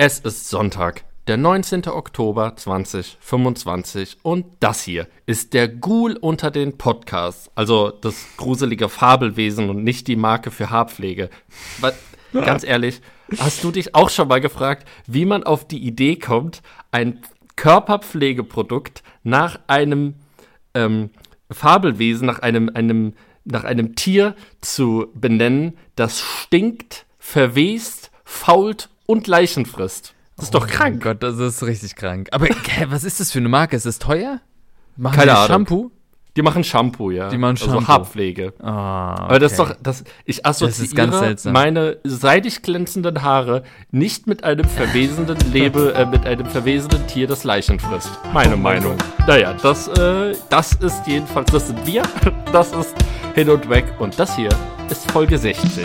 Es ist Sonntag, der 19. Oktober 2025 und das hier ist der Ghoul unter den Podcasts, also das gruselige Fabelwesen und nicht die Marke für Haarpflege. Ganz ehrlich, hast du dich auch schon mal gefragt, wie man auf die Idee kommt, ein Körperpflegeprodukt nach einem Fabelwesen, nach einem Tier zu benennen, das stinkt, verwest, fault und Leichen frisst? Das ist doch krank. Oh Gott, das ist richtig krank. Aber was ist das für eine Marke? Ist das teuer? Machen Keine die Ahnung. Shampoo? Die machen Shampoo, ja. Die machen Shampoo. Also Haarpflege. Ah, okay. Aber das ist doch, ich Das ist ganz assoziiere seltsam. meine seidig glänzenden Haare nicht mit einem verwesenden mit einem verwesenden Tier, das Leichen frisst. Meine Meinung. Naja, das ist jedenfalls, das sind wir, das ist Hin und Weg und das hier ist Folge 60.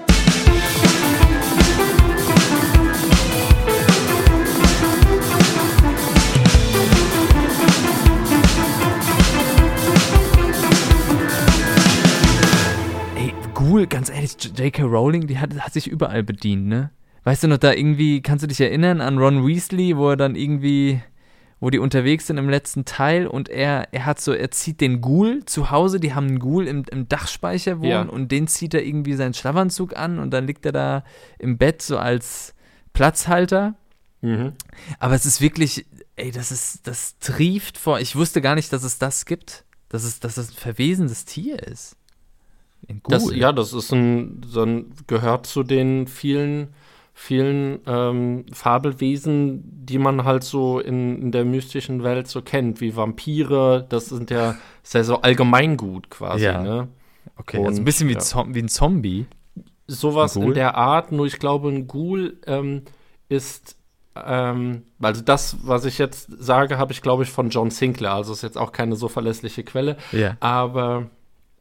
Ghoul, ganz ehrlich, J.K. Rowling, die hat sich überall bedient, ne? Weißt du noch, da irgendwie, kannst du dich erinnern an Ron Weasley, wo die unterwegs sind im letzten Teil und er zieht den Ghoul zu Hause, die haben einen Ghoul im Dachspeicher wohnen und den zieht er irgendwie seinen Schlafanzug an und dann liegt er da im Bett so als Platzhalter. Mhm. Aber es ist wirklich, das trieft vor, ich wusste gar nicht, dass es das gibt, dass es ein verwesendes Tier ist. Das ist gehört zu den vielen Fabelwesen, die man halt so in der mystischen Welt so kennt, wie Vampire, ist ja so Allgemeingut quasi, ne? Okay, und, also ein bisschen wie ein Zombie. Sowas in der Art, nur ich glaube, ein Ghoul ist, also das, was ich jetzt sage, habe ich, glaube ich, von John Sinclair, also ist jetzt auch keine so verlässliche Quelle, aber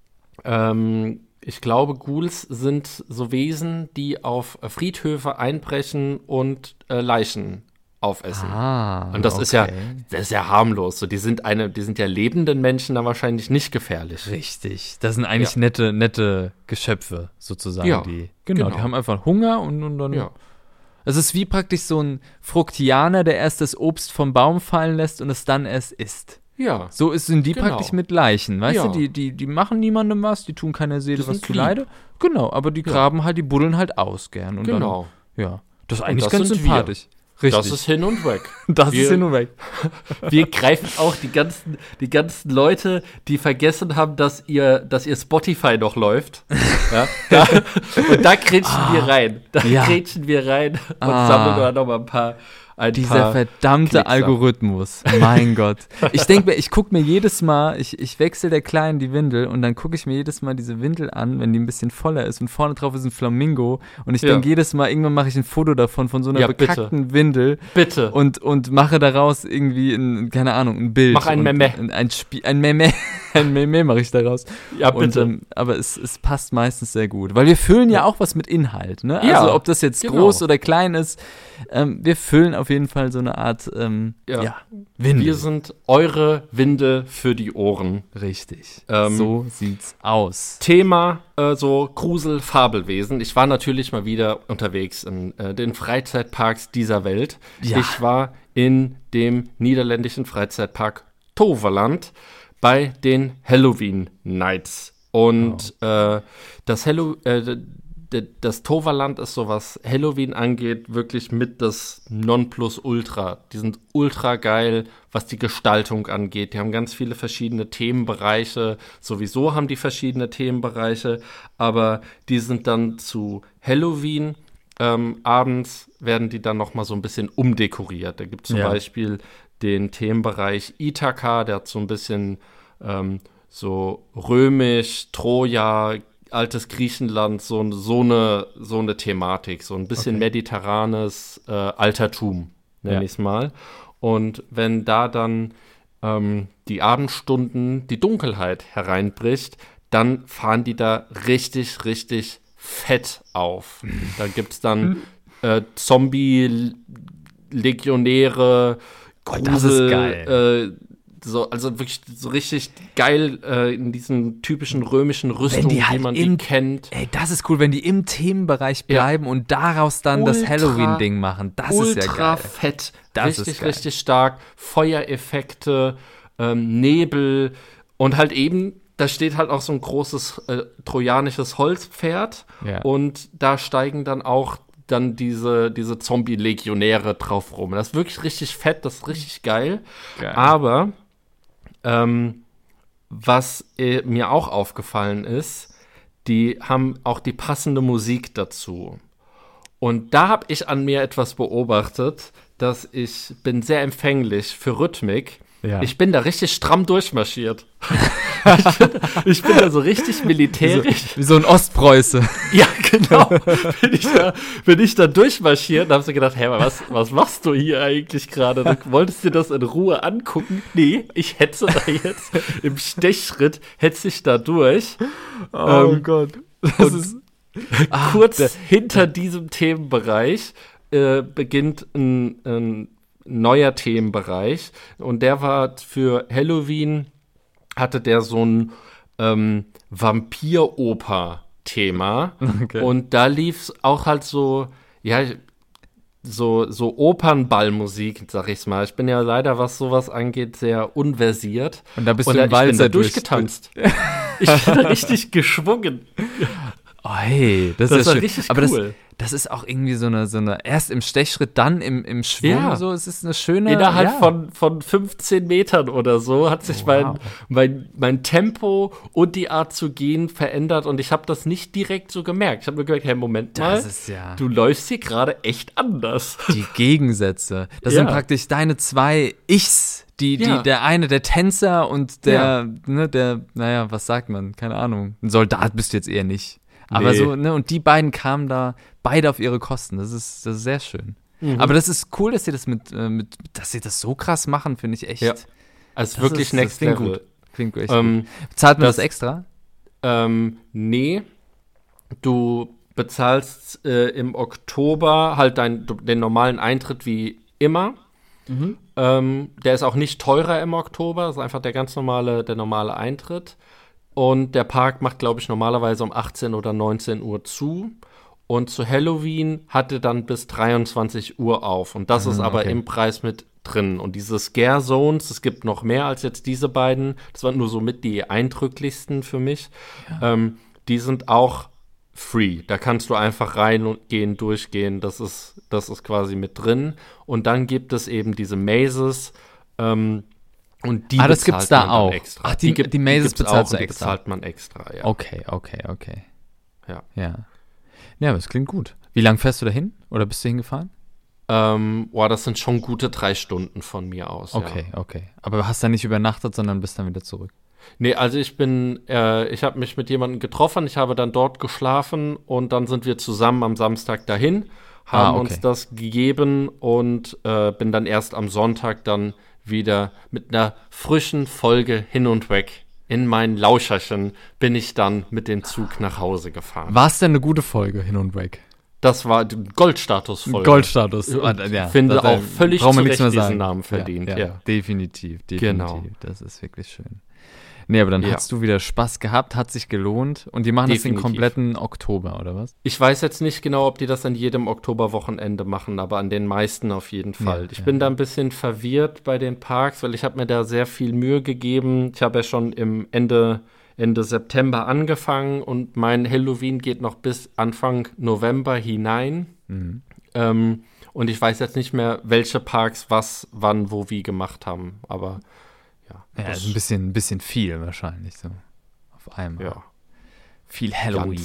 ich glaube, Ghouls sind so Wesen, die auf Friedhöfe einbrechen und Leichen aufessen. Und das ist ja harmlos. So, die sind ja lebenden Menschen da wahrscheinlich nicht gefährlich. Richtig. Das sind eigentlich nette Geschöpfe, sozusagen. Ja, die genau. haben einfach Hunger und dann. Ja. Es ist wie praktisch so ein Fruktianer, der erst das Obst vom Baum fallen lässt und es dann erst isst. Ja. So sind die praktisch mit Leichen, weißt du? Ja. Die machen niemandem was, die tun keiner Seele was zu lieb. Leide. Genau, aber die graben halt, die buddeln halt aus gern. Und Genau. Dann, das ist eigentlich das ganz sind sympathisch. Wir. Richtig. Das ist Hin und Weg. Das ist Hin und Weg. Wir greifen auch die ganzen Leute, die vergessen haben, dass ihr Spotify noch läuft. Ja, und da grätschen wir rein. Grätschen wir rein und sammeln da noch mal ein paar Dieser verdammte Klicks Algorithmus. Mein Gott. Ich denke mir, ich gucke mir jedes Mal, ich wechsle der Kleinen die Windel und dann gucke ich mir jedes Mal diese Windel an, wenn die ein bisschen voller ist und vorne drauf ist ein Flamingo und ich denke jedes Mal, irgendwann mache ich ein Foto davon, von so einer bekackten Windel. Bitte. Und mache daraus irgendwie ein Bild. Mach ein Meme. Ein Meme mache ich daraus. Ja, bitte. Und, aber es passt meistens sehr gut. Weil wir füllen ja auch was mit Inhalt, ne? Ja, also ob das jetzt groß oder klein ist, wir füllen auf jeden Fall so eine Art Windel. Wir sind eure Windel für die Ohren. Richtig. So sieht's aus. Thema so Grusel-Fabelwesen. Ich war natürlich mal wieder unterwegs in den Freizeitparks dieser Welt. Ja. Ich war in dem niederländischen Freizeitpark Toverland bei den Halloween Nights. Und das Toverland ist so, was Halloween angeht, wirklich mit das Nonplusultra. Die sind ultra geil, was die Gestaltung angeht. Die haben ganz viele verschiedene Themenbereiche. Sowieso haben die verschiedene Themenbereiche, aber die sind dann zu Halloween. Abends werden die dann noch mal so ein bisschen umdekoriert. Da gibt es zum Beispiel den Themenbereich Ithaka, der hat so ein bisschen so römisch, Troja, altes Griechenland, so eine Thematik, so ein bisschen mediterranes Altertum, nenne ich es mal. Und wenn da dann die Abendstunden, die Dunkelheit hereinbricht, dann fahren die da richtig, richtig fett auf. Da gibt es dann Zombie-Legionäre, das ist geil. also wirklich so richtig geil in diesen typischen römischen Rüstungen, wie man die kennt. Ey, das ist cool, wenn die im Themenbereich bleiben und daraus dann das Halloween-Ding machen. Das ist ja geil. Ultra fett, richtig stark. Feuereffekte, Nebel und halt eben, da steht halt auch so ein großes trojanisches Holzpferd und da steigen dann auch diese Zombie-Legionäre drauf rum. Das ist wirklich richtig fett, das ist richtig geil. Aber was mir auch aufgefallen ist, die haben auch die passende Musik dazu. Und da habe ich an mir etwas beobachtet, dass ich bin sehr empfänglich für Rhythmik. Ja. Ich bin da richtig stramm durchmarschiert. ich bin da so richtig militärisch. Wie so ein Ostpreuße. Ja, genau. Bin ich da durchmarschiert und habe so gedacht, hey, was machst du hier eigentlich gerade? Du wolltest dir das in Ruhe angucken? Nee, ich hetze da jetzt im Stechschritt, hetze ich da durch. Oh Gott. Das ist kurz hinter diesem Themenbereich beginnt ein neuer Themenbereich und der war für Halloween, hatte der so ein Vampir-Oper-Thema und da lief es auch halt so Opernballmusik, sag ich's mal. Ich bin ja leider, was sowas angeht, sehr unversiert. Und da bist du im Walzer durchgetanzt. Ich bin da richtig geschwungen. Oh, hey, das ist ja schön. Richtig aber cool. Das ist auch irgendwie so eine erst im Stechschritt, dann im Schwung, so. Es ist eine schöne. Innerhalb von 15 Metern oder so hat sich mein Tempo und die Art zu gehen verändert und ich habe das nicht direkt so gemerkt. Ich habe nur gemerkt, hey, Moment mal, du läufst hier gerade echt anders. Die Gegensätze. Das sind praktisch deine zwei Ichs. Der eine, der Tänzer und der, naja, was sagt man? Keine Ahnung. Ein Soldat bist du jetzt eher nicht. Aber so, und die beiden kamen da beide auf ihre Kosten. Das ist sehr schön. Mhm. Aber das ist cool, dass sie das dass sie das so krass machen, finde ich echt. Ja. Also wirklich next level. Gut. Klingt echt gut. Zahlt man das extra? Nee. Du bezahlst im Oktober halt den normalen Eintritt wie immer. Mhm. Der ist auch nicht teurer im Oktober. Das ist einfach der normale Eintritt. Und der Park macht, glaube ich, normalerweise um 18 oder 19 Uhr zu. Und zu Halloween hatte dann bis 23 Uhr auf. Und das ist aber im Preis mit drin. Und diese Scare Zones, es gibt noch mehr als jetzt diese beiden. Das waren nur so mit die eindrücklichsten für mich. Ja. Die sind auch free. Da kannst du einfach reingehen, durchgehen. Das ist quasi mit drin. Und dann gibt es eben diese Mazes, und die das gibt's da auch. Extra. Ach, die Mazes bezahlst du extra. Die bezahlt man extra, ja. Okay. Ja. Ja, aber es klingt gut. Wie lange fährst du da hin? Oder bist du hingefahren? Das sind schon gute 3 Stunden von mir aus. Okay. Aber du hast da nicht übernachtet, sondern bist dann wieder zurück. Nee, also ich habe mich mit jemandem getroffen, ich habe dann dort geschlafen und dann sind wir zusammen am Samstag dahin, haben uns das gegeben und bin dann erst am Sonntag dann wieder mit einer frischen Folge hin und weg. In mein Lauscherchen bin ich dann mit dem Zug nach Hause gefahren. War es denn eine gute Folge hin und weg? Das war die Goldstatus-Folge. Goldstatus. Ich finde auch völlig zu Recht diesen Namen verdient. Ja. Definitiv. Genau. Das ist wirklich schön. Nee, aber dann hast du wieder Spaß gehabt, hat sich gelohnt. Und die machen das den kompletten Oktober, oder was? Ich weiß jetzt nicht genau, ob die das an jedem Oktoberwochenende machen, aber an den meisten auf jeden Fall. Ich bin da ein bisschen verwirrt bei den Parks, weil ich habe mir da sehr viel Mühe gegeben. Ich habe ja schon im Ende September angefangen und mein Halloween geht noch bis Anfang November hinein. Mhm. Und ich weiß jetzt nicht mehr, welche Parks was, wann, wo, wie gemacht haben, aber ja, also ein bisschen viel wahrscheinlich so. Auf einmal. Ja. Viel Halloween.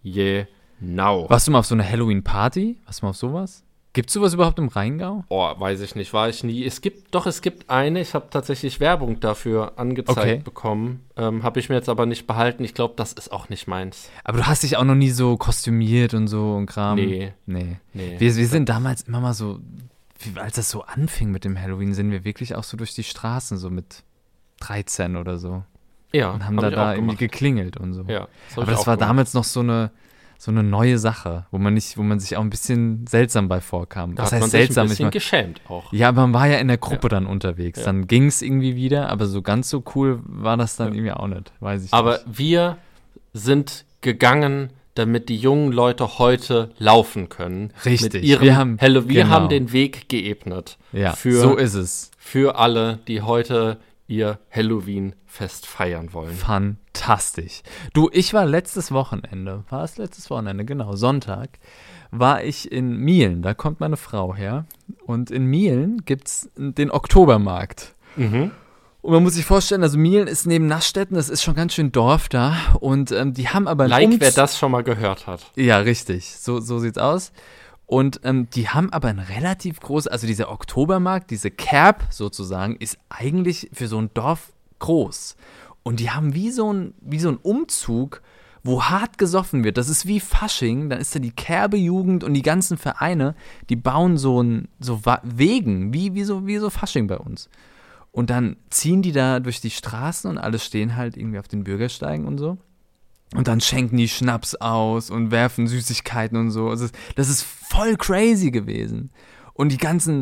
Genau. Warst du mal auf so eine Halloween-Party? Warst du mal auf sowas? Gibt's sowas überhaupt im Rheingau? Weiß ich nicht, war ich nie. Es gibt eine, ich habe tatsächlich Werbung dafür angezeigt bekommen. Habe ich mir jetzt aber nicht behalten. Ich glaube, das ist auch nicht meins. Aber du hast dich auch noch nie so kostümiert und so und Kram? Nee. Wir sind damals immer mal so, als das so anfing mit dem Halloween, sind wir wirklich auch so durch die Straßen, so mit 13 oder so. Ja. Und haben da irgendwie geklingelt und so. Ja. Aber das war damals noch so eine so eine neue Sache, wo man sich auch ein bisschen seltsam bei vorkam. Da Was hat man heißt sich seltsam? ein bisschen geschämt auch. Ja, aber man war ja in der Gruppe dann unterwegs. Ja. Dann ging es irgendwie wieder, aber so ganz so cool war das dann irgendwie auch nicht, weiß ich Aber nicht. wir sind gegangen, damit die jungen Leute heute laufen können. Richtig. Mit ihrem Wir haben haben den Weg geebnet. Ja, für, so ist es. Für alle, die heute ihr Halloween-Fest feiern wollen. Fantastisch. Du, ich war letztes Wochenende, genau, Sonntag, war ich in Mielen, da kommt meine Frau her. Und in Mielen gibt's den Oktobermarkt. Mhm. Und man muss sich vorstellen, also Mielen ist neben Nassstetten, das ist schon ganz schön Dorf da. Und die haben aber wer das schon mal gehört hat. Ja, richtig, so sieht's aus. Und die haben aber ein relativ großes, also dieser Oktobermarkt, diese Kerb sozusagen, ist eigentlich für so ein Dorf groß. Und die haben wie so ein Umzug, wo hart gesoffen wird. Das ist wie Fasching, dann ist da die Kerbe-Jugend und die ganzen Vereine, die bauen so Wegen, wie so Fasching bei uns. Und dann ziehen die da durch die Straßen und alle stehen halt irgendwie auf den Bürgersteigen und so. Und dann schenken die Schnaps aus und werfen Süßigkeiten und so. Also das ist voll crazy gewesen. Und die ganzen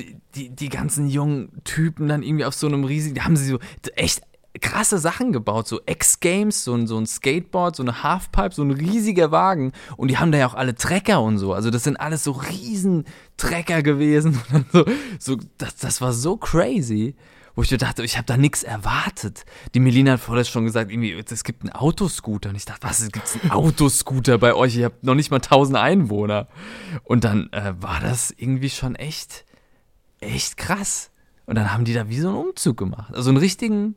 jungen Typen dann irgendwie auf so einem riesigen, da haben sie so echt krasse Sachen gebaut, so X-Games, so ein Skateboard, so eine Halfpipe, so ein riesiger Wagen. Und die haben da ja auch alle Trecker und so. Also das sind alles so riesen Trecker gewesen. Und dann das war so crazy, wo ich mir dachte, ich habe da nichts erwartet. Die Melina hat vorher schon gesagt, irgendwie, es gibt einen Autoscooter. Und ich dachte, was, es gibt einen Autoscooter bei euch? Ihr habt noch nicht mal 1000 Einwohner. Und dann war das irgendwie schon echt krass. Und dann haben die da wie so einen Umzug gemacht. Also einen richtigen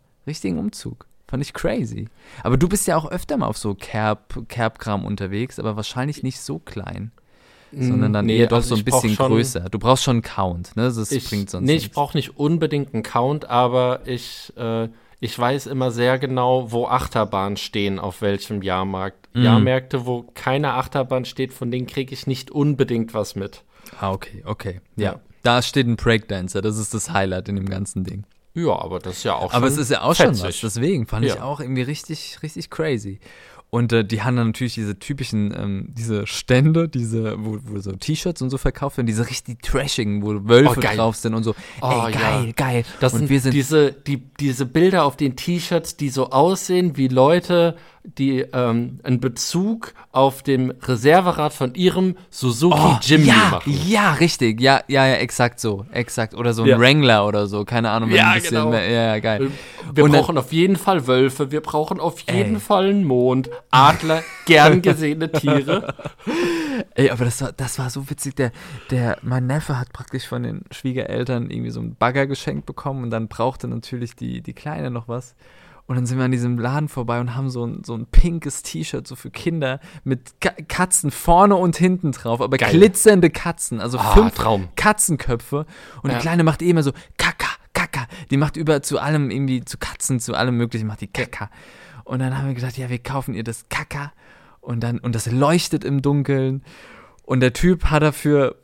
Umzug. Fand ich crazy. Aber du bist ja auch öfter mal auf so Kerb-Kram unterwegs, aber wahrscheinlich nicht so klein. Sondern dann eher doch so ein bisschen größer. Du brauchst schon einen Count, ne? Das bringt sonst nichts. Ich brauche nicht unbedingt einen Count, aber ich weiß immer sehr genau, wo Achterbahnen stehen, auf welchem Jahrmarkt. Jahrmärkte, wo keine Achterbahn steht, von denen kriege ich nicht unbedingt was mit. Ah, okay. Ja. Da steht ein Breakdancer, das ist das Highlight in dem ganzen Ding. Ja, aber das ist ja auch schon Aber es ist ja auch fetzig. schon was, deswegen fand ich auch irgendwie richtig, richtig crazy. Und die haben dann natürlich diese typischen, diese Stände, wo so T-Shirts und so verkauft werden, diese richtig trashigen, wo Wölfe drauf sind und so. Geil. Das und sind diese Bilder auf den T-Shirts, die so aussehen wie Leute, die einen Bezug auf dem Reserverad von ihrem Suzuki Jimny machen. Ja, richtig. Ja, exakt so. Exakt. Oder so ein Wrangler oder so. Keine Ahnung. Ja, ein bisschen genau. Mehr, ja, geil. Wir brauchen auf jeden Fall Wölfe. Wir brauchen auf jeden Fall einen Mond. Adler, gern gesehene Tiere. Ey, aber das war so witzig. Mein Neffe hat praktisch von den Schwiegereltern irgendwie so einen Bagger geschenkt bekommen und dann brauchte natürlich die Kleine noch was. Und dann sind wir an diesem Laden vorbei und haben so ein pinkes T-Shirt so für Kinder mit Katzen vorne und hinten drauf, aber glitzernde Katzen, also 5 Katzenköpfe. Und die Kleine macht immer so Kaka. Die macht zu allem irgendwie, zu Katzen, zu allem Möglichen macht die Kaka. Und dann haben wir gedacht, ja, wir kaufen ihr das Kaka. Und das leuchtet im Dunkeln. Und der Typ hat dafür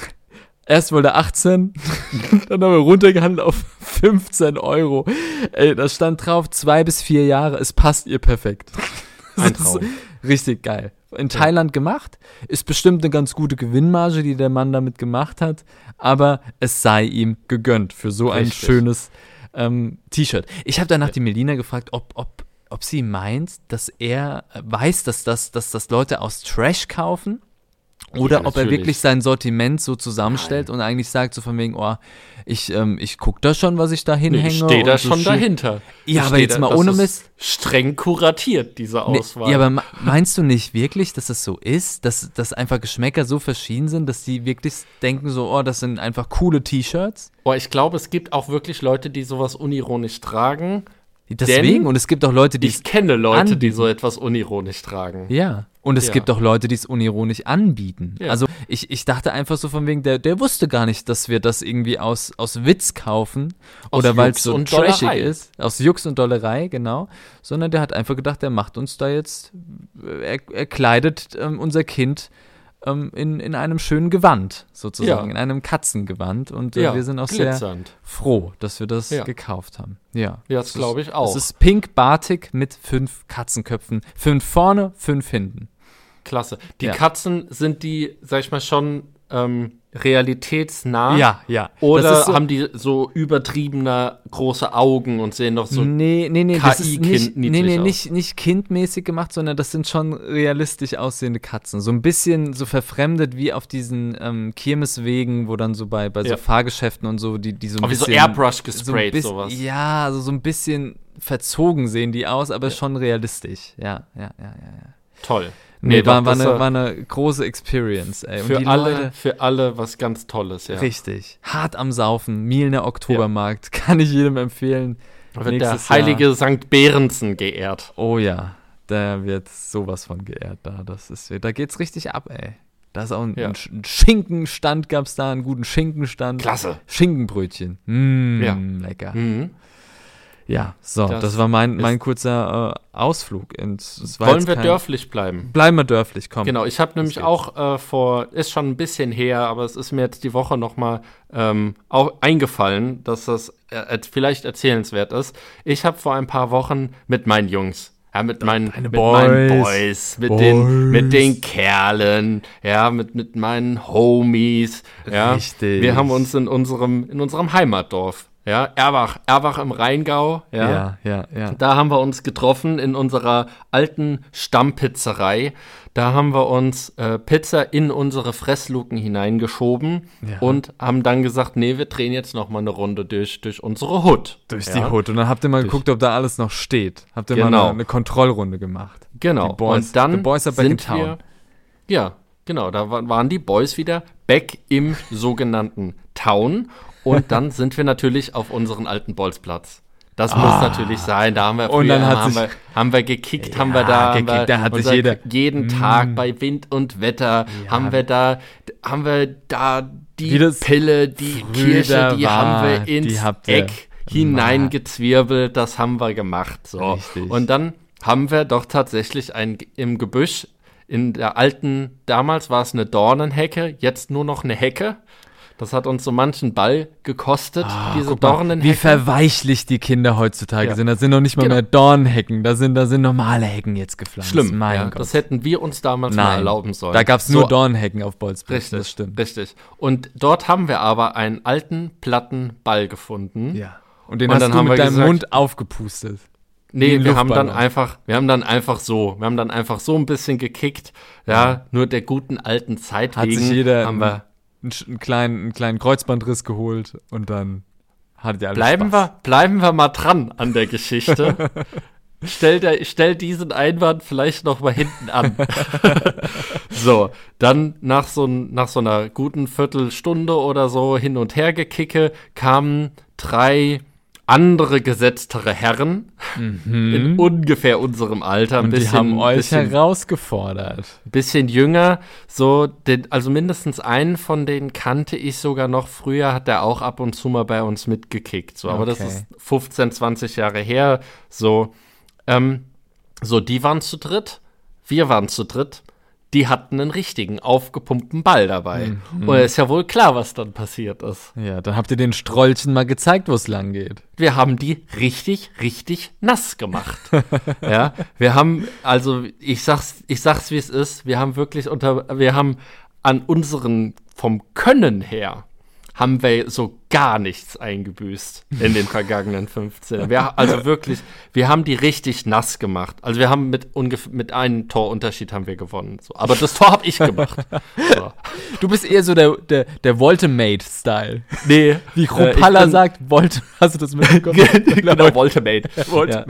erst wollte er 18, dann haben wir runtergehandelt auf 15 €. Ey, da stand drauf, 2 bis 4 Jahre, es passt ihr perfekt. Ein Traum. Richtig geil. In Thailand gemacht, ist bestimmt eine ganz gute Gewinnmarge, die der Mann damit gemacht hat, aber es sei ihm gegönnt für so ein schönes T-Shirt. Ich habe danach die Melina gefragt, ob sie meint, dass er weiß, dass das Leute aus Trash kaufen. Oder ob er wirklich sein Sortiment so zusammenstellt und eigentlich sagt so von wegen, ich gucke da schon, was ich da hinhänge. Ich stehe da so schon dahinter. Ja, aber jetzt mal ohne Mist. Streng kuratiert, diese Auswahl. Ja, aber meinst du nicht wirklich, dass das so ist? Dass einfach Geschmäcker so verschieden sind, dass die wirklich denken so, das sind einfach coole T-Shirts? Ich glaube, es gibt auch wirklich Leute, die sowas unironisch tragen. Deswegen, und es gibt auch Leute, die ich kenne Leute, die so etwas unironisch tragen. Ja, und es gibt auch Leute, die es unironisch anbieten. Ja. Also ich dachte einfach so von wegen, der wusste gar nicht, dass wir das irgendwie aus Witz kaufen oder weil es so trashig ist. Aus Jux und Dollerei, genau. Sondern der hat einfach gedacht, der macht uns da jetzt, er kleidet unser Kind in einem schönen Gewand, sozusagen, in einem Katzengewand. Und wir sind auch glitzernd. sehr froh, dass wir das gekauft haben. Ja, das glaube ich auch. Es ist pink Batik mit 5 Katzenköpfen. 5 vorne, 5 hinten. klasse. Die Ja. Katzen, sind die, sag ich mal, schon realitätsnah? Ja. Oder Das ist so, haben die so übertriebener große Augen und sehen doch so nee, das ist KI-Kind nicht kindmäßig gemacht, sondern das sind schon realistisch aussehende Katzen. So ein bisschen so verfremdet wie auf diesen Kirmeswegen, wo dann so bei so Fahrgeschäften und so, die so ein wie bisschen... so Airbrush gesprayt, so sowas. Ja, also so ein bisschen verzogen sehen die aus, aber schon realistisch. Ja. Toll. Nee, doch, war eine große Experience, ey. Und für die alle, Leute, für alle was ganz Tolles, ja. richtig. Hart am Saufen, Mielner Oktobermarkt, kann ich jedem empfehlen. Da wird Nächstes der heilige Jahr. St. Behrensen geehrt. Oh ja, da wird sowas von geehrt da. Da geht's richtig ab, ey. Da ist auch ein Schinkenstand, gab's da, einen guten Schinkenstand. Klasse. Schinkenbrötchen. Lecker. Mhm. Ja, so, das war mein kurzer Ausflug ins Wollen wir dörflich bleiben? Bleiben wir dörflich, komm. Genau, ich habe nämlich auch ist schon ein bisschen her, aber es ist mir jetzt die Woche nochmal auch eingefallen, dass das vielleicht erzählenswert ist. Ich habe vor ein paar Wochen mit meinen Jungs, mit meinen Boys, mit den Kerlen, mit meinen Homies, ja. Richtig. Wir haben uns in unserem Heimatdorf, Erbach im Rheingau, Ja. Da haben wir uns getroffen in unserer alten Stammpizzerei. Da haben wir uns Pizza in unsere Fressluken hineingeschoben und haben dann gesagt, nee, wir drehen jetzt noch mal eine Runde durch unsere Hut. Durch die Hut. Und dann habt ihr mal geguckt, ob da alles noch steht. Habt ihr mal eine Kontrollrunde gemacht. Genau. Die Boys, und dann the Boys are back in town. Da waren die Boys wieder back im sogenannten Town. Und dann sind wir natürlich auf unseren alten Bolzplatz. Das muss natürlich sein. Da haben wir und dann haben wir gekickt, da hat sich jeder jeden Tag bei Wind und Wetter haben wir da die Pille, die Kirsche, die haben wir ins Eck hineingezwirbelt. Das haben wir gemacht. So. Richtig. Und dann haben wir doch tatsächlich im Gebüsch in der alten, damals war es eine Dornenhecke, jetzt nur noch eine Hecke. Das hat uns so manchen Ball gekostet, diese Dornenhecken. Wie verweichlicht die Kinder heutzutage sind. Das sind noch nicht mal mehr Dornhecken. Da sind normale Hecken jetzt gepflanzt. Schlimm, mein Gott. Das hätten wir uns damals mal erlauben sollen. Da gab es nur Dornhecken auf Bolzplatz. Richtig, das stimmt. Richtig. Und dort haben wir aber einen alten, platten Ball gefunden. Ja. Und den hast du mit deinem Mund aufgepustet. Nee, wir haben dann einfach so ein bisschen gekickt. Ja, nur der guten alten Zeit hat wegen sich jeder haben wir einen kleinen Kreuzbandriss geholt und dann hattet ihr alle Spaß. Bleiben wir mal dran an der Geschichte. Stell diesen Einwand vielleicht noch mal hinten an. So, dann nach so einer guten Viertelstunde oder so hin und her gekicke, kamen 3 andere gesetztere Herren in ungefähr unserem Alter. Und die haben euch herausgefordert. Ein bisschen jünger. Also mindestens einen von denen kannte ich sogar noch. Früher hat der auch ab und zu mal bei uns mitgekickt. So, aber das ist 15, 20 Jahre her. So, die waren zu dritt. Wir waren zu dritt. Die hatten einen richtigen, aufgepumpten Ball dabei. Und ist ja wohl klar, was dann passiert ist. Ja, dann habt ihr den Strollchen mal gezeigt, wo es lang geht. Wir haben die richtig, richtig nass gemacht. Ja, wir haben, also ich sag's wie es ist, wir haben an unseren, vom Können her, haben wir so gar nichts eingebüßt in den vergangenen 15. Wir haben die richtig nass gemacht. Also wir haben mit einem Torunterschied haben wir gewonnen. So. Aber das Tor habe ich gemacht. So. Du bist eher so der Voltemate-Style. Nee. Wie Kropalla sagt, hast du das mitbekommen? Genau, Voltemate. Ja.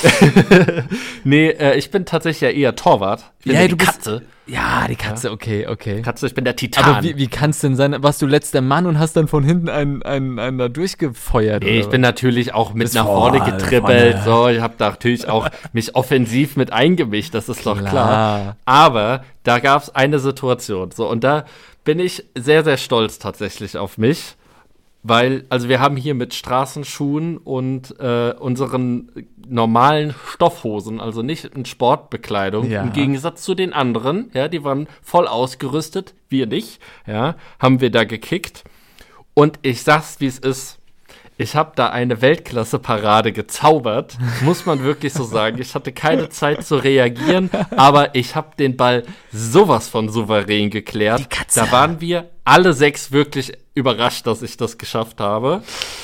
Nee, ich bin tatsächlich ja eher Torwart. Ich bin die Katze. Ja, die Katze, okay. Katze, ich bin der Titan. Aber wie kann es denn sein, warst du letzter Mann und hast dann von hinten einen da durchgefeuert? Nee, ich bin natürlich auch mit nach vorne getribbelt. So, ich habe da natürlich auch mich offensiv mit eingemischt, das ist doch klar. Aber da gab es eine Situation. So, und da bin ich sehr, sehr stolz tatsächlich auf mich. Weil, also wir haben hier mit Straßenschuhen und unseren normalen Stoffhosen, also nicht in Sportbekleidung, im Gegensatz zu den anderen, die waren voll ausgerüstet, wir nicht, haben wir da gekickt. Und ich sag's, wie es ist, Ich habe da eine Weltklasse-Parade gezaubert, muss man wirklich so sagen. Ich hatte keine Zeit zu reagieren, aber ich habe den Ball sowas von souverän geklärt. Die Katze. Da waren wir alle 6 wirklich überrascht, dass ich das geschafft habe.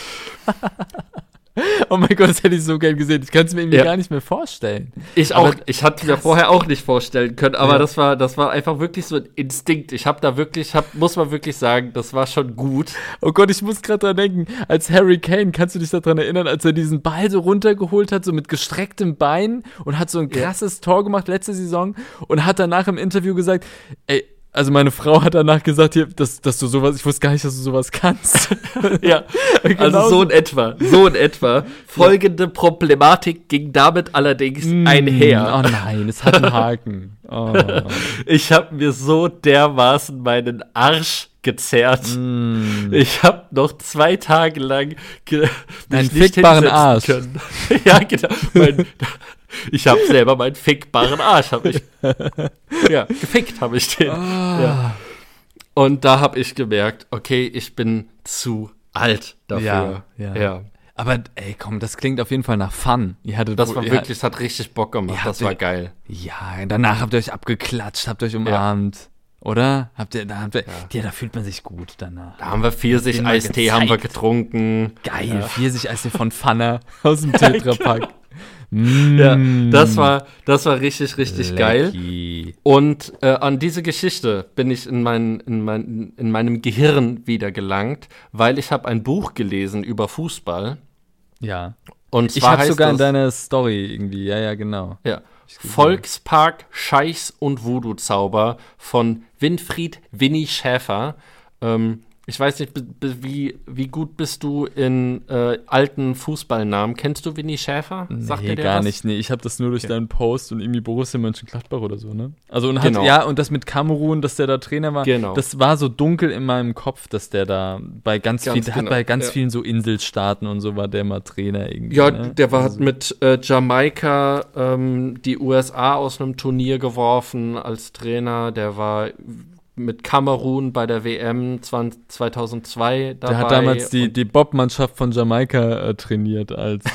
Oh mein Gott, das hätte ich so gern gesehen. Ich kann es mir irgendwie gar nicht mehr vorstellen. Ich hatte mir vorher auch nicht vorstellen können, aber das war einfach wirklich so ein Instinkt. Muss man wirklich sagen, das war schon gut. Oh Gott, ich muss gerade dran denken, als Harry Kane, kannst du dich daran erinnern, als er diesen Ball so runtergeholt hat, so mit gestrecktem Bein und hat so ein krasses Tor gemacht letzte Saison und hat danach im Interview gesagt, ey, also meine Frau hat danach gesagt, hier, dass du sowas, ich wusste gar nicht, dass du sowas kannst. Ja, genau. Also so in etwa. Folgende Problematik ging damit allerdings einher. Oh nein, es hat einen Haken. Oh. Ich habe mir so dermaßen meinen Arsch gezerrt. Ich habe noch 2 Tage lang einen fickbaren Arsch können. Ja, genau. Ich habe selber meinen fickbaren Arsch, gefickt habe ich den. Ja. Und da habe ich gemerkt, okay, ich bin zu alt dafür. Ja. Aber ey, komm, das klingt auf jeden Fall nach Fun. Das hat richtig Bock gemacht, das war geil. Ja, danach habt ihr euch abgeklatscht, habt euch umarmt. Ja. Oder? Da fühlt man sich gut danach. Da haben wir Pfirsich-Eistee getrunken. Geil, Pfirsich-Eistee von Pfanner aus dem Tetrapack. Ja, das war richtig, richtig geil. Und an diese Geschichte bin ich in meinem Gehirn wieder gelangt, weil ich habe ein Buch gelesen über Fußball. Ja. Und zwar ich habe sogar in deiner Story irgendwie, ja, genau. Ja. Volkspark, Scheichs und Voodoo-Zauber von Winfried Winnie Schäfer. Ich weiß nicht, wie gut bist du in alten Fußballnamen? Kennst du Winnie Schäfer? Sagt dir gar was? Nicht. Nee, ich habe das nur durch deinen Post und irgendwie Borussia Mönchengladbach oder so, ne? Also und und das mit Kamerun, dass der da Trainer war, das war so dunkel in meinem Kopf, dass der da bei ganz vielen so Inselstaaten und so war der mal Trainer irgendwie. Ja, ne? Der hat mit Jamaika die USA aus einem Turnier geworfen als Trainer. Der war mit Kamerun bei der WM 2002 dabei. Der hat damals die Bob-Mannschaft von Jamaika trainiert als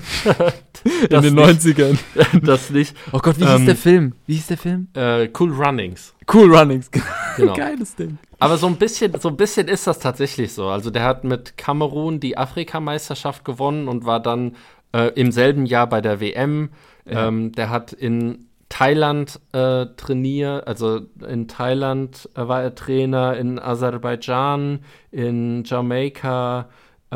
in den 90ern. Das nicht. Oh Gott, wie hieß der Film? Cool Runnings. Cool Runnings, genau. Geiles Ding. Aber so ein bisschen ist das tatsächlich so. Also der hat mit Kamerun die Afrikameisterschaft gewonnen und war dann im selben Jahr bei der WM. Ja. Der hat in Thailand trainiert, also in Thailand war er Trainer, in Aserbaidschan, in Jamaika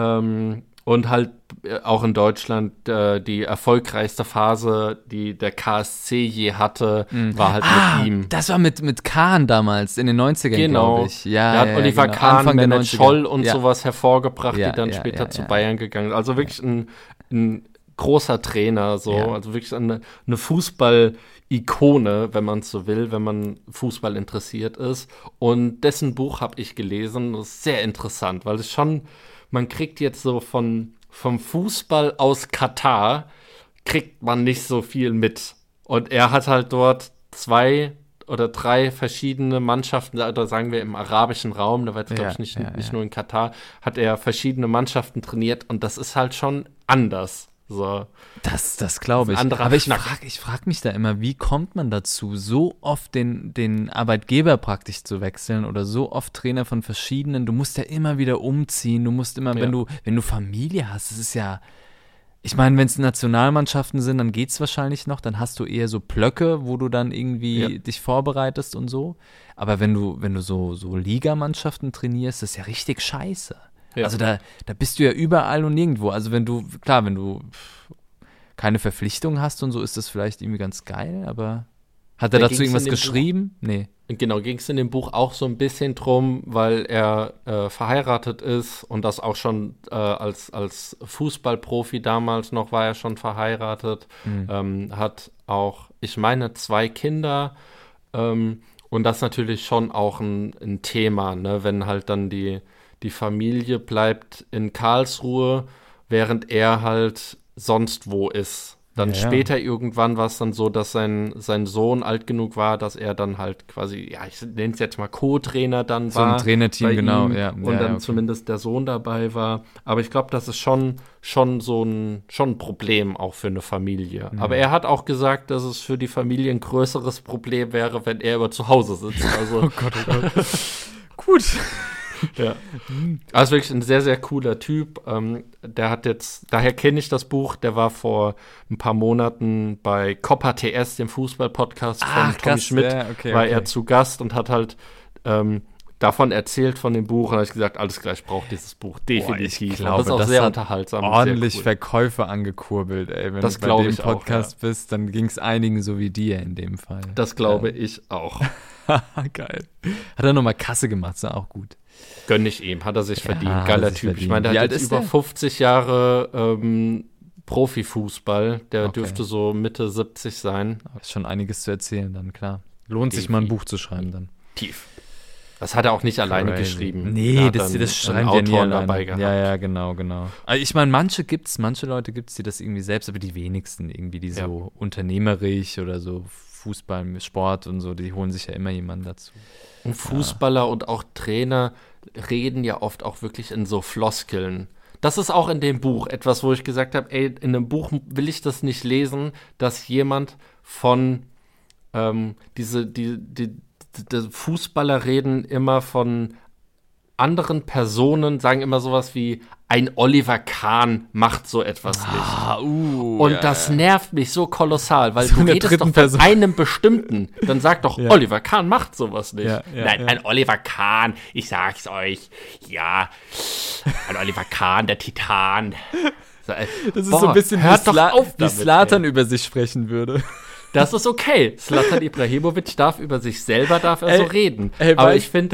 und halt auch in Deutschland die erfolgreichste Phase, die der KSC je hatte, war halt mit ihm. Das war mit Kahn damals, in den 90ern, glaube ich. Ja, der hat Oliver Kahn, Mehmet Scholl und sowas hervorgebracht, die dann später zu Bayern gegangen sind. Also wirklich ein großer Trainer, also wirklich eine Fußball-Ikone, wenn man es so will, wenn man Fußball interessiert ist. Und dessen Buch habe ich gelesen. Das ist sehr interessant, weil es schon, man kriegt jetzt so vom Fußball aus Katar, kriegt man nicht so viel mit. Und er hat halt dort 2 oder 3 verschiedene Mannschaften, oder sagen wir im arabischen Raum, da war jetzt, glaube ich, nicht nur in Katar, hat er verschiedene Mannschaften trainiert und das ist halt schon anders. So. Das glaube ich. Aber ich frag mich da immer, wie kommt man dazu, so oft den Arbeitgeber praktisch zu wechseln oder so oft Trainer von verschiedenen, du musst ja immer wieder umziehen, du musst immer, wenn du Familie hast, das ist ja, ich meine, wenn es Nationalmannschaften sind, dann geht's wahrscheinlich noch, dann hast du eher so Blöcke, wo du dann irgendwie dich vorbereitest und so, aber wenn du so Ligamannschaften trainierst, das ist ja richtig scheiße. Ja. Also da bist du ja überall und nirgendwo. Also wenn du keine Verpflichtung hast und so, ist das vielleicht irgendwie ganz geil, aber hat er dazu irgendwas geschrieben? Nee. Genau, ging es in dem Buch auch so ein bisschen drum, weil er verheiratet ist und das auch schon als Fußballprofi damals noch war er schon verheiratet, hat auch, ich meine, 2 Kinder und das natürlich schon auch ein Thema, ne, wenn halt dann die Familie bleibt in Karlsruhe, während er halt sonst wo ist. Dann Ja. später irgendwann war es dann so, dass sein Sohn alt genug war, dass er dann halt quasi, ja, ich nenne es jetzt mal Co-Trainer dann So ein war. Trainerteam, bei genau, ihm ja. Und Ja, dann okay. zumindest der Sohn dabei war. Aber ich glaube, das ist schon so ein Problem auch für eine Familie. Aber er hat auch gesagt, dass es für die Familie ein größeres Problem wäre, wenn er immer zu Hause sitzt. Also, Oh Gott, oh Gott. Gut. ja. Also wirklich ein sehr, sehr cooler Typ. Der hat daher kenne ich das Buch, der war vor ein paar Monaten bei Copa TS, dem Fußball-Podcast von Tommy krass, Schmidt, ja, okay, war okay. er zu Gast und hat halt davon erzählt von dem Buch. Und habe ich gesagt, alles klar, ich brauche dieses Buch definitiv. ich glaube, und das ist auch das sehr hat unterhaltsam. und Ordentlich sehr cool. Verkäufe angekurbelt, ey. Wenn Das du bei glaub dem ich auch, Podcast bist, dann ging es einigen so wie dir in dem Fall. Das glaube ich auch. Geil. Hat er nochmal Kasse gemacht, ist auch gut. Gönne ich ihm, hat er sich verdient. hat Geiler er sich Typ. Ich verdient. meine, Wie der alt hat jetzt ist über der? 50 Jahre Profifußball. Der Okay. dürfte so Mitte 70 sein. Aber ist schon einiges zu erzählen dann, klar. Lohnt sich mal ein Buch zu schreiben dann. Tief. Das hat er auch nicht alleine Crazy. geschrieben. Nee, Er hat das einen schreiben wir nie Autoren alleine. dabei gehabt. Ja, genau. Also ich meine, manche Leute gibt's, die das irgendwie selbst, aber die wenigsten irgendwie, die so unternehmerisch oder so Fußball, Sport und so, die holen sich ja immer jemanden dazu. Und Fußballer und auch Trainer reden ja oft auch wirklich in so Floskeln. Das ist auch in dem Buch etwas, wo ich gesagt habe, ey, in einem Buch will ich das nicht lesen, dass jemand von die Fußballer reden immer von anderen Personen, sagen immer sowas wie, ein Oliver Kahn macht so etwas nicht. Und das nervt mich so kolossal, weil So du in der redest dritten doch von Person. einem bestimmten. Dann sag doch, Oliver Kahn macht sowas nicht. Ja, Nein, ein Oliver Kahn, ich sag's euch, ja, ein Oliver Kahn, der Titan. Das ist so ein bisschen hört doch auf wie damit, Zlatan über sich sprechen würde. Das ist okay. Zlatan Ibrahimovic darf über sich selber so reden. Aber ich finde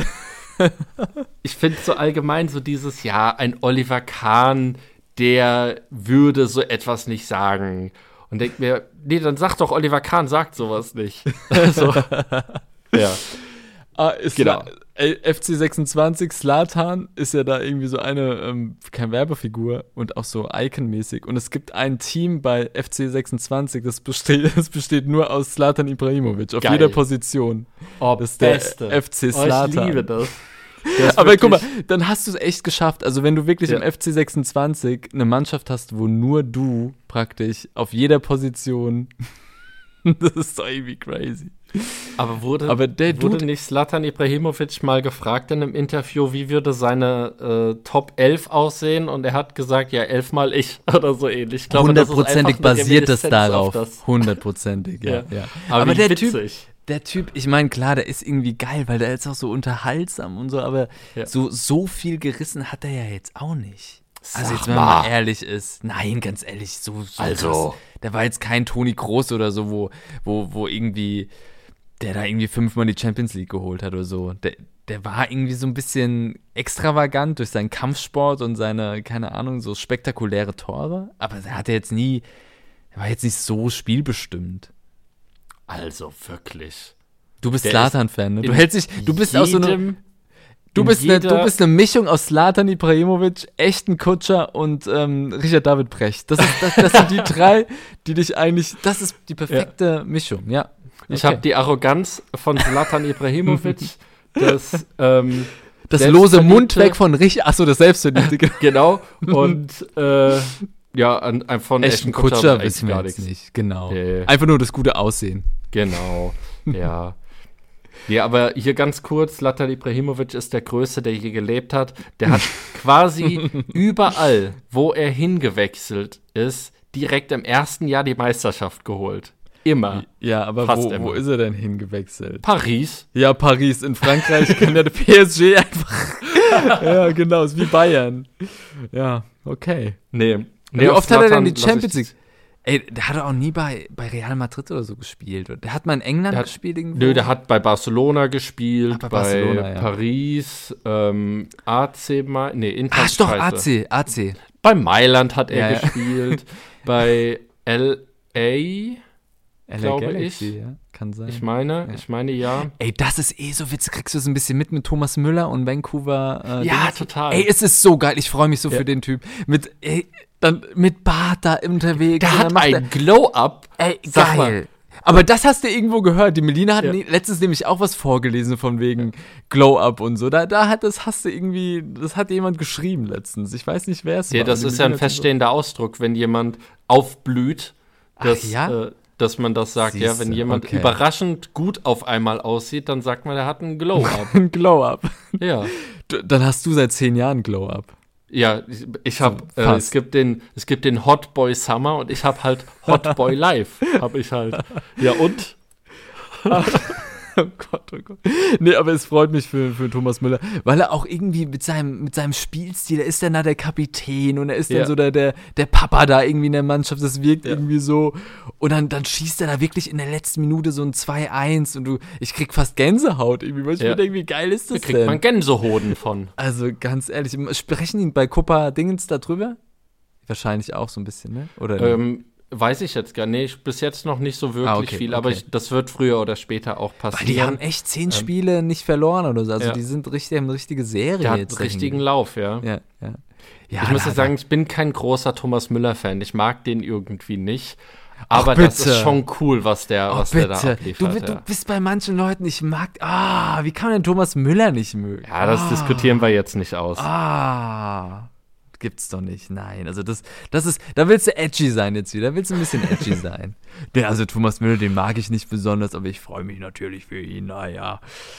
so allgemein so dieses, ja, ein Oliver Kahn, der würde so etwas nicht sagen. Und denkt mir, nee, dann sag doch, Oliver Kahn sagt sowas nicht. Also, ja. Genau. FC 26, Zlatan ist ja da irgendwie so eine, keine Werbefigur und auch so Icon-mäßig. Und es gibt ein Team bei FC 26, das besteht nur aus Zlatan Ibrahimovic auf Geil. jeder Position. Oh, Das ist der Beste. FC Zlatan. Ich liebe das. Der ist Aber guck mal, wirklich- dann hast du es echt geschafft. Also wenn du wirklich im FC 26 eine Mannschaft hast, wo nur du praktisch auf jeder Position, das ist doch irgendwie crazy. Aber wurde der Dude- nicht Zlatan Ibrahimovic mal gefragt in einem Interview, wie würde seine Top 11 aussehen? Und er hat gesagt, ja, 11 mal ich oder so ähnlich. Ich glaube, das ist Hundertprozentig einfach eine basiert das Reminiszenz auf darauf. das. Hundertprozentig, ja. Aber wie der witzig. Typ, ich meine, klar, der ist irgendwie geil, weil der ist auch so unterhaltsam und so, aber Ja. so viel gerissen hat er ja jetzt auch nicht. Also Sag jetzt, wenn man mal. mal ehrlich ist. Nein, ganz ehrlich, so Also. krass. Der war jetzt kein Toni Kroos oder so, wo irgendwie, der da irgendwie 5-mal die Champions League geholt hat oder so. Der war irgendwie so ein bisschen extravagant durch seinen Kampfsport und seine, keine Ahnung, so spektakuläre Tore. Aber der war jetzt nicht so spielbestimmt. Also wirklich. Du bist Der Zlatan-Fan, ne? in Du bist auch so eine, jedem- du in bist jeder- eine Mischung aus Zlatan Ibrahimovic, echten Kutscher und Richard David Brecht. Das sind die drei, die dich eigentlich, das ist die perfekte Mischung, ja. Ich Okay. habe die Arroganz von Zlatan Ibrahimovic, das das lose Mund weg von Richard, achso, das Selbstverliebte. genau, und von Echten Kutscher wissen wir jetzt nicht, genau. Nee. Einfach nur das gute Aussehen. Genau, ja. Ja, aber hier ganz kurz, Zlatan Ibrahimovic ist der Größte, der je gelebt hat. Der hat quasi überall, wo er hingewechselt ist, direkt im ersten Jahr die Meisterschaft geholt. Immer. Ja, aber Fast wo immer. ist er denn hingewechselt? Paris. Ja, Paris. In Frankreich kann der PSG einfach. Ja, genau, ist wie Bayern. Ja, okay. Nee. Wie auf oft hat er denn Zlatan die lass ich- Champions League? Ey, der hat auch nie bei Real Madrid oder so gespielt. Der hat mal in England Der hat- gespielt irgendwo. Nö, der hat bei Barcelona gespielt, bei bei Barcelona, ja. Paris, AC, Inter. Ach doch, Scheiße. AC. Bei Mailand hat er Ja, ja. gespielt, bei LA. glaube Galaxy, ich. Ja, kann sein. Ich meine ja. Ey, das ist so witzig. Kriegst du es ein bisschen mit Thomas Müller und Vancouver? Ja, total. Ey, es ist so geil. Ich freue mich so für den Typ. Dann mit Bart da unterwegs. Der hat ein Glow-Up. Ey, Sag geil. mal. Aber das hast du irgendwo gehört. Die Melina hat letztens nämlich auch was vorgelesen von wegen Glow-Up und so. Das hat jemand geschrieben letztens. Ich weiß nicht, wer es war. Ja, das ist ja ein feststehender Ausdruck, wenn jemand aufblüht, dass man das sagt. Siehste, ja, wenn jemand überraschend gut auf einmal aussieht, dann sagt man, er hat einen Glow-Up. Ein Glow-Up. Ja. Dann hast du seit 10 Jahren Glow-Up. Ja, ich habe, es gibt den Hot Boy Summer und ich habe halt Hot Boy Life, habe ich halt. Ja, und? Oh Gott. Nee, aber es freut mich für Thomas Müller, weil er auch irgendwie mit seinem Spielstil, er ist dann da der Kapitän und er ist dann so der Papa da irgendwie in der Mannschaft, das wirkt irgendwie so. Und dann schießt er da wirklich in der letzten Minute so ein 2-1 und ich krieg fast Gänsehaut irgendwie, weil ich mir denke, wie geil ist das da kriegt man Gänsehoden von. Also ganz ehrlich, sprechen ihn bei Copa Dingens da drüber? Wahrscheinlich auch so ein bisschen, ne? Oder weiß ich jetzt gar nicht. Bis jetzt noch nicht so wirklich viel, aber das wird früher oder später auch passieren. Weil die haben echt 10 Spiele nicht verloren oder so. Also die haben eine richtige Serie der jetzt. Der hat einen richtigen Lauf, ja. Ja, ich muss ja sagen, ich bin kein großer Thomas Müller-Fan. Ich mag den irgendwie nicht. Aber das ist schon cool, was der da abliefert. Du bist bei manchen Leuten, wie kann man denn Thomas Müller nicht mögen? Ja, das diskutieren wir jetzt nicht aus. Gibt's doch nicht, nein. Also das ist, da willst du edgy sein jetzt wieder, da willst du ein bisschen edgy sein. Also Thomas Müller, den mag ich nicht besonders, aber ich freue mich natürlich für ihn, naja.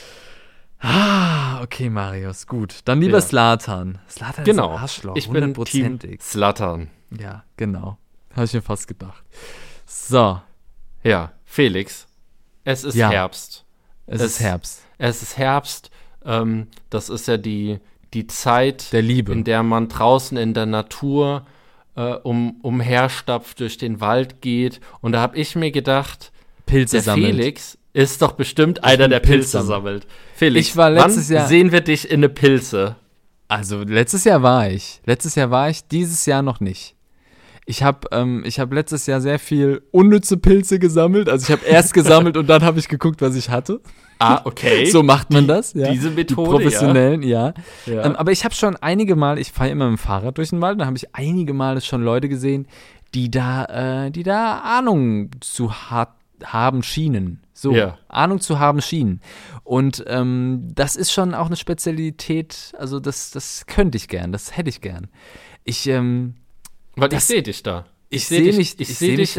Okay, Marius, gut. Dann lieber Zlatan. Zlatan ist ein Arschloch, ich bin Team Zlatan. Ja, genau. Habe ich mir fast gedacht. So. Ja, Felix, es ist Herbst. Es ist Herbst. Es ist Herbst. Das ist ja die Zeit, der Liebe, in der man draußen in der Natur umherstapft, durch den Wald geht. Und da habe ich mir gedacht, Pilze sammelt. Felix ist doch bestimmt einer, der Pilze sammelt. Felix, wann sehen wir dich in eine Pilze? Also letztes Jahr war ich, dieses Jahr noch nicht. Ich habe letztes Jahr sehr viel unnütze Pilze gesammelt. Also ich habe erst gesammelt und dann habe ich geguckt, was ich hatte. Okay. So macht man das, ja. Diese Methode, die professionellen, ja. Aber ich habe schon einige Mal, ich fahre immer mit dem Fahrrad durch den Wald, da habe ich einige Mal schon Leute gesehen, die da Ahnung zu haben schienen. Ahnung zu haben schienen. Und das ist schon auch eine Spezialität, also das könnte ich gern, das hätte ich gern. Ich sehe dich da. Ich sehe dich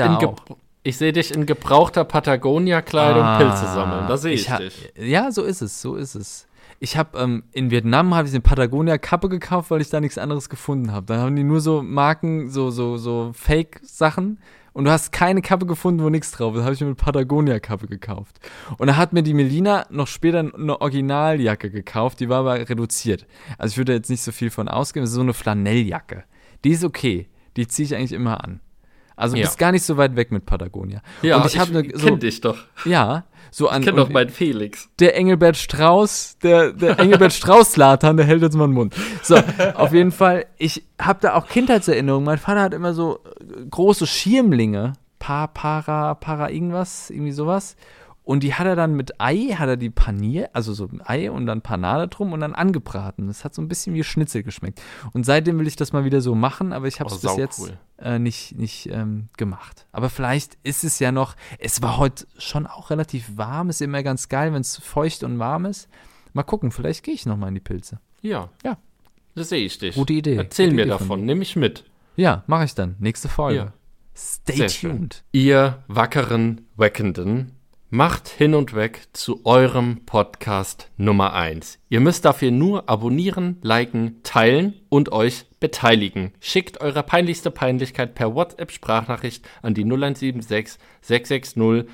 in gebrauchter Patagonia-Kleidung Pilze sammeln. Da sehe ich dich. Ja, so ist es. Ich habe in Vietnam habe ich eine Patagonia-Kappe gekauft, weil ich da nichts anderes gefunden habe. Da haben die nur so Marken, so Fake-Sachen. Und du hast keine Kappe gefunden, wo nichts drauf ist. Da habe ich mir eine Patagonia-Kappe gekauft. Und da hat mir die Melina noch später eine Originaljacke gekauft. Die war aber reduziert. Also ich würde jetzt nicht so viel von ausgehen. Das ist so eine Flanelljacke. Die ist okay. Die ziehe ich eigentlich immer an. Also du bist gar nicht so weit weg mit Patagonia. Ja, und ich kenn dich doch. Ja, so an. Ich kenn doch meinen Felix. Der Engelbert Strauß, der Engelbert Strauß-Latan, der hält jetzt mal den Mund. So, auf jeden Fall, ich habe da auch Kindheitserinnerungen. Mein Vater hat immer so große Schirmlinge, para irgendwas, irgendwie sowas. Und die hat er dann mit Ei, die paniert, also so ein Ei und dann Panade drum und dann angebraten. Das hat so ein bisschen wie Schnitzel geschmeckt. Und seitdem will ich das mal wieder so machen, aber ich habe es bis jetzt nicht gemacht. Aber vielleicht ist es ja noch, es war heute schon auch relativ warm, ist immer ganz geil, wenn es feucht und warm ist. Mal gucken, vielleicht gehe ich noch mal in die Pilze. Ja. Das sehe ich dich. Gute Idee. Erzähl mir davon, nimm mich mit. Ja, mache ich dann. Nächste Folge. Ja. Stay tuned. Ihr wackeren Wackenden, macht Hin und Weg zu eurem Podcast Nummer 1. Ihr müsst dafür nur abonnieren, liken, teilen und euch beteiligen. Schickt eure peinlichste Peinlichkeit per WhatsApp-Sprachnachricht an die 0176 660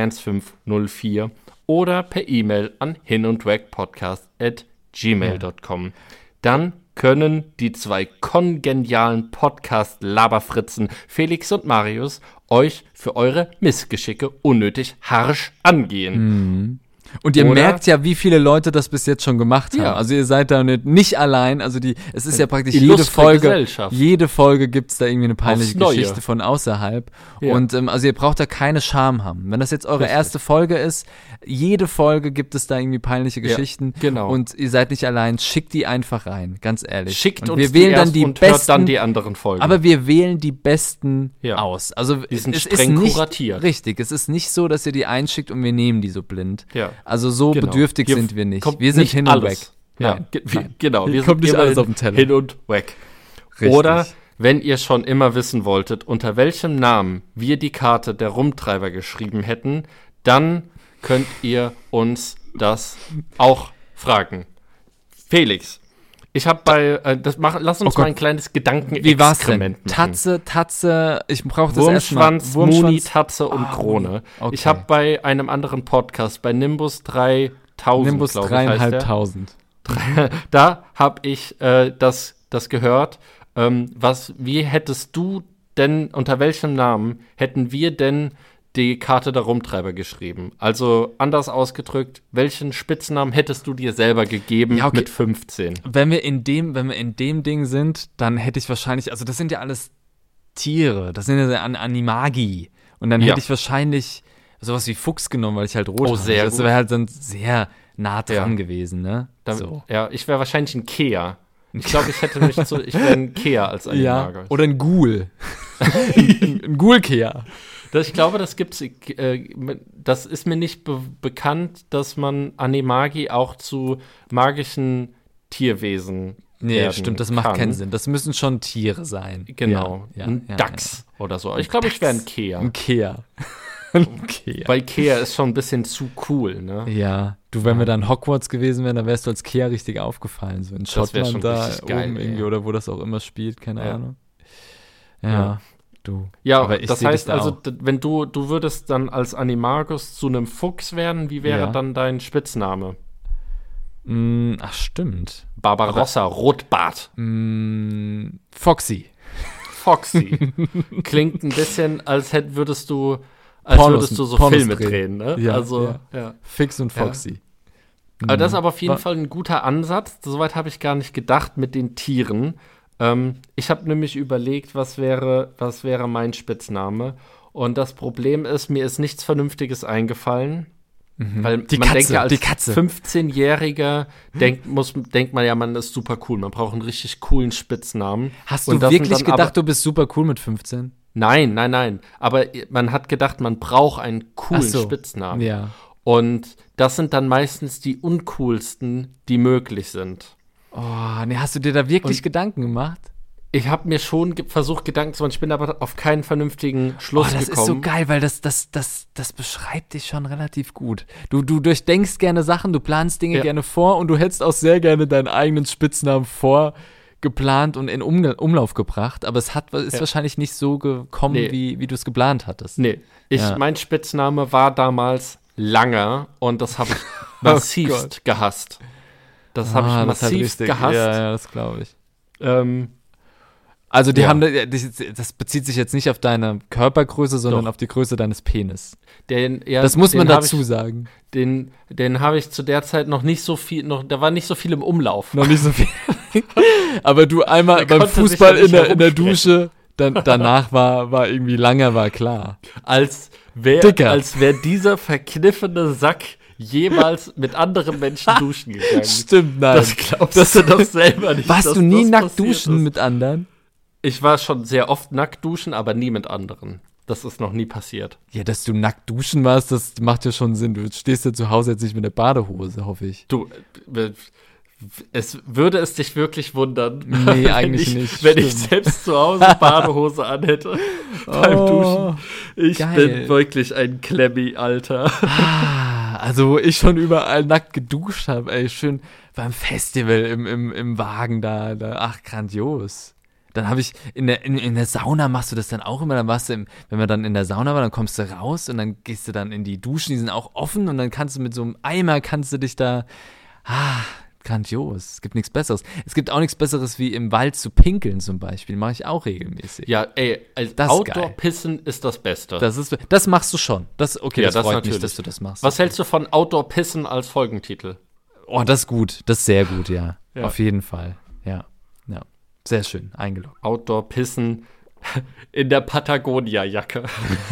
31504 oder per E-Mail an hinundwegpodcast@gmail.com. Dann können die zwei kongenialen Podcast-Laberfritzen Felix und Marius euch für eure Missgeschicke unnötig harsch angehen. Und ihr Oder- merkt ja, wie viele Leute das bis jetzt schon gemacht haben. Ja. Also ihr seid da nicht allein. Also es ist ja praktisch Illustre Gesellschaft. jede Folge gibt's da irgendwie eine peinliche Aufs Neue. Geschichte von außerhalb. Ja. Und also ihr braucht da keine Scham haben. Wenn das jetzt eure Richtig. erste Folge ist, jede Folge gibt es da irgendwie peinliche Geschichten. genau. Und ihr seid nicht allein. Schickt die einfach rein, ganz ehrlich. Schickt und uns wir wählen die dann erst die und besten, hört dann die anderen Folgen. aber wir wählen die besten Ja. aus. Also Die sind es streng ist nicht kuratiert. richtig. Es ist nicht so, dass ihr die einschickt und wir nehmen die so blind. Ja. Also so Genau. bedürftig Hier sind wir nicht. kommt Wir sind nicht hin alles. und weg. Ja, Nein, nein. genau. Hier Wir kommt sind nicht alles immerhin auf den Teller. hin und weg. Richtig. Oder, wenn ihr schon immer wissen wolltet, unter welchem Namen wir die Karte der Rumtreiber geschrieben hätten, dann könnt ihr uns das auch fragen. Felix, ich habe lass uns Oh mal Gott. ein kleines Wie war's denn? Gedankenexperiment machen. Tatze, ich brauche das erstmal. Wurmschwanz, Muni, Tatze und Krone. okay. Ich habe bei einem anderen Podcast, bei Nimbus 3000, Nimbus glaube ich, heißt der, 3500. da habe ich das gehört. Wie hättest du denn, unter welchem Namen hätten wir denn die Karte der Rumtreiber geschrieben? Also anders ausgedrückt, welchen Spitznamen hättest du dir selber gegeben Ja, okay. mit 15? Wenn wir in dem Ding sind, dann hätte ich wahrscheinlich, also das sind ja alles Tiere, das sind ja Animagi. Und dann Ja. hätte ich wahrscheinlich sowas wie Fuchs genommen, weil ich halt rot Oh, sehr Das gut. wäre halt dann sehr nah dran Ja. gewesen, ne? So. Ja, ich wäre wahrscheinlich ein Kea. Ich glaube, ich wäre ein Kea als Ja, Animagus. oder ein Ghoul. ein Ghoul-Kea. Ich glaube, das gibt's. Das ist mir nicht bekannt, dass man Animagi auch zu magischen Tierwesen Nee, werden stimmt, das macht kann. keinen Sinn. Das müssen schon Tiere sein. Genau, Ja, ein ja, Dachs oder so. Ich glaube, ich wäre ein Kea. Ein Kea. Ein Kea. Weil Kea ist schon ein bisschen zu cool, ne? Ja, du, wenn wir dann Hogwarts gewesen wären, dann wärst du als Kea richtig aufgefallen. So in Das wär Schottland schon da richtig geil, oben irgendwie ey. oder wo das auch immer spielt, keine Ja. Ahnung. Ja, Ja. du. Ja, Aber ich das seh dich heißt da also, auch. wenn du würdest dann als Animagus zu einem Fuchs werden, wie wäre Ja. dann dein Spitzname? Ach, stimmt. Barbarossa, Rotbart, Foxy. Foxy. Klingt ein bisschen, als würdest du so Pornos Filme drehen, ne? Ja, also, ja. ja. Fix und Ja. Foxy. Aber das ist aber auf jeden Wa- Fall ein guter Ansatz. Soweit habe ich gar nicht gedacht mit den Tieren. Ich habe nämlich überlegt, was wäre mein Spitzname. Und das Problem ist, mir ist nichts Vernünftiges eingefallen. Weil Die man Katze, denkt ja, als die Katze. 15-Jähriger denkt man ja, man ist super cool. Man braucht einen richtig coolen Spitznamen. Hast Und du das sind wirklich dann gedacht, aber, du bist super cool mit 15? Nein. Aber man hat gedacht, man braucht einen coolen Ach so. Spitznamen. Ja. Und das sind dann meistens die uncoolsten, die möglich sind. Oh, nee, hast du dir da wirklich Gedanken gemacht? Ich habe mir schon versucht, Gedanken zu machen, ich bin aber auf keinen vernünftigen Schluss das gekommen. ist so geil, weil das beschreibt dich schon relativ gut. Du durchdenkst gerne Sachen, du planst Dinge Ja. gerne vor und du hättest auch sehr gerne deinen eigenen Spitznamen vorgeplant und in Umlauf gebracht, aber es ist wahrscheinlich nicht so gekommen, Nee. wie du es geplant hattest. Nee, Ja. mein Spitzname war damals Langer und das habe ich massivst gehasst. Das habe ich das hat massivst richtig- gehasst. Ja, das glaube ich. Ähm, Also die Ja. haben, das bezieht sich jetzt nicht auf deine Körpergröße, sondern Doch. auf die Größe deines Penis. das Das muss man dazu sagen. Den habe ich zu der Zeit noch nicht so viel, da war nicht so viel im Umlauf. Noch nicht so viel. Aber du einmal Der beim konnte sich Fußball ja nicht in der herumsprechen. Dusche, danach war irgendwie Langer, war klar. Als wäre Dicker. dieser verkniffene Sack jemals mit anderen Menschen duschen gegangen. Stimmt, nein. Das glaubst du doch selber nicht. Warst dass du nie das nackt passiert duschen ist. mit anderen? Ich war schon sehr oft nackt duschen, aber nie mit anderen. Das ist noch nie passiert. Ja, dass du nackt duschen warst, das macht ja schon Sinn. Du stehst ja zu Hause jetzt nicht mit der Badehose, hoffe ich. Du, würde es dich wirklich wundern, Nee, wenn eigentlich ich, nicht, wenn ich stimmt. selbst zu Hause Badehose anhätte beim Duschen. Ich geil. bin wirklich ein Klemmi, Alter. Also, wo ich schon überall nackt geduscht habe, ey, schön beim Festival im Wagen da, ach, grandios. Dann habe ich, in der Sauna machst du das dann auch immer, dann warst du, wenn wir dann in der Sauna waren, dann kommst du raus und dann gehst du dann in die Duschen, die sind auch offen und dann kannst du mit so einem Eimer, kannst du dich da, grandios. Es gibt nichts Besseres. Es gibt auch nichts Besseres, wie im Wald zu pinkeln zum Beispiel. Mache ich auch regelmäßig. Ja, ey, als Das ist Outdoor-Pissen ist das Beste. Das machst du schon. Das freut mich, natürlich. dass du das machst. Was hältst du von Outdoor-Pissen als Folgentitel? Oh, das ist gut. Das ist sehr gut, ja. Ja. Auf jeden Fall. Ja. Sehr schön. Eingeloggt. Outdoor-Pissen in der Patagonia-Jacke.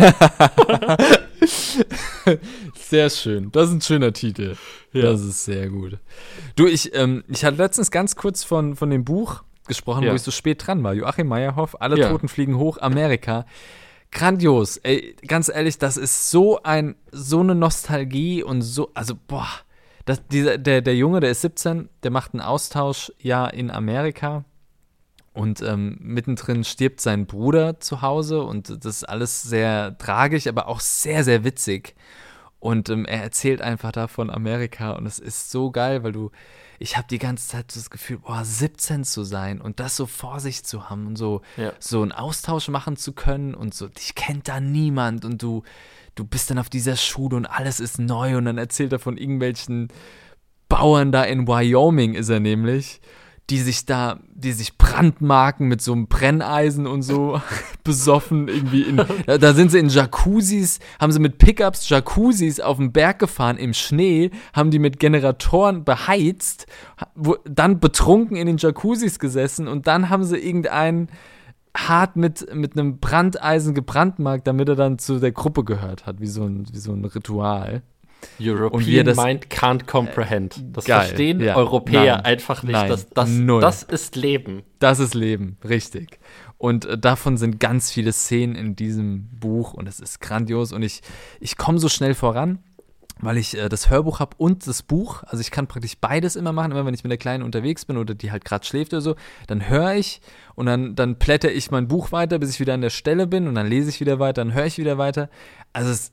Sehr schön. Das ist ein schöner Titel. Ja. Das ist sehr gut. Du, ich hatte letztens ganz kurz von dem Buch gesprochen, Ja. wo ich so spät dran war. Joachim Meyerhoff, Alle Ja. Toten fliegen hoch, Amerika. Grandios. Ey, ganz ehrlich, das ist so eine Nostalgie und so, also boah. Der Junge, der ist 17, der macht ein Austauschjahr in Amerika. Und mittendrin stirbt sein Bruder zu Hause und das ist alles sehr tragisch, aber auch sehr, sehr witzig. Und er erzählt einfach da von Amerika und es ist so geil, weil ich habe die ganze Zeit so das Gefühl, 17 zu sein und das so vor sich zu haben und so einen Austausch machen zu können und so, dich kennt da niemand und du bist dann auf dieser Schule und alles ist neu und dann erzählt er von irgendwelchen Bauern da in Wyoming, ist er nämlich, die sich brandmarken mit so einem Brenneisen und so besoffen irgendwie da sind sie in Jacuzzis, haben sie mit Pickups Jacuzzis auf den Berg gefahren im Schnee, haben die mit Generatoren beheizt, dann betrunken in den Jacuzzis gesessen und dann haben sie irgendeinen hart mit einem Brandeisen gebrandmarkt, damit er dann zu der Gruppe gehört hat, wie so ein Ritual. European Mind can't comprehend. Das geil, verstehen ja. Europäer Nein, einfach nicht. nein, Das ist Leben. Das ist Leben, richtig. Und davon sind ganz viele Szenen in diesem Buch und es ist grandios und ich komme so schnell voran, weil ich das Hörbuch habe und das Buch. Also ich kann praktisch beides immer machen, immer wenn ich mit der Kleinen unterwegs bin oder die halt gerade schläft oder so, dann höre ich und dann blätter ich mein Buch weiter, bis ich wieder an der Stelle bin und dann lese ich wieder weiter, dann höre ich wieder weiter. Also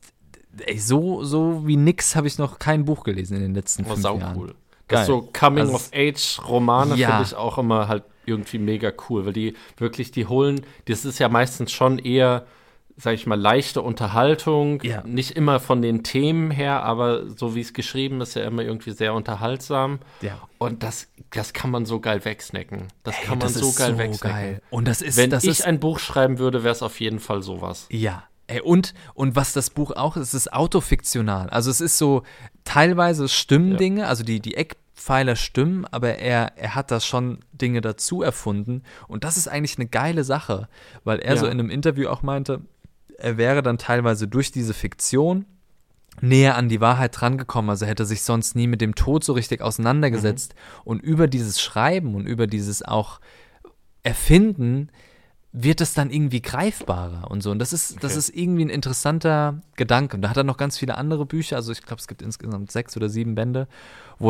so wie nix habe ich noch kein Buch gelesen in den letzten 5 Jahren. Cool. Das Geil. so Coming-of-Age-Romane Ja. finde ich auch immer halt irgendwie mega cool, weil die holen, das ist ja meistens schon eher, sag ich mal, leichte Unterhaltung, Ja. nicht immer von den Themen her, aber so wie es geschrieben ist, ja immer irgendwie sehr unterhaltsam. Ja. Und das kann man so geil wegsnacken. Das kann man das so ist geil so wegsnacken. geil. Und Wenn ich ein Buch schreiben würde, wäre es auf jeden Fall sowas. Ja. Und was das Buch auch ist, es ist autofiktional. Also es ist so, teilweise stimmen Dinge, also die Eckpfeiler stimmen, aber er hat da schon Dinge dazu erfunden. Und das ist eigentlich eine geile Sache, weil er so in einem Interview auch meinte, er wäre dann teilweise durch diese Fiktion näher an die Wahrheit drangekommen, also hätte sich sonst nie mit dem Tod so richtig auseinandergesetzt. Und über dieses Schreiben und über dieses auch Erfinden wird es dann irgendwie greifbarer und so. Und das ist irgendwie ein interessanter Gedanke. Und da hat er noch ganz viele andere Bücher, also ich glaube, es gibt insgesamt 6 oder 7 Bände, wo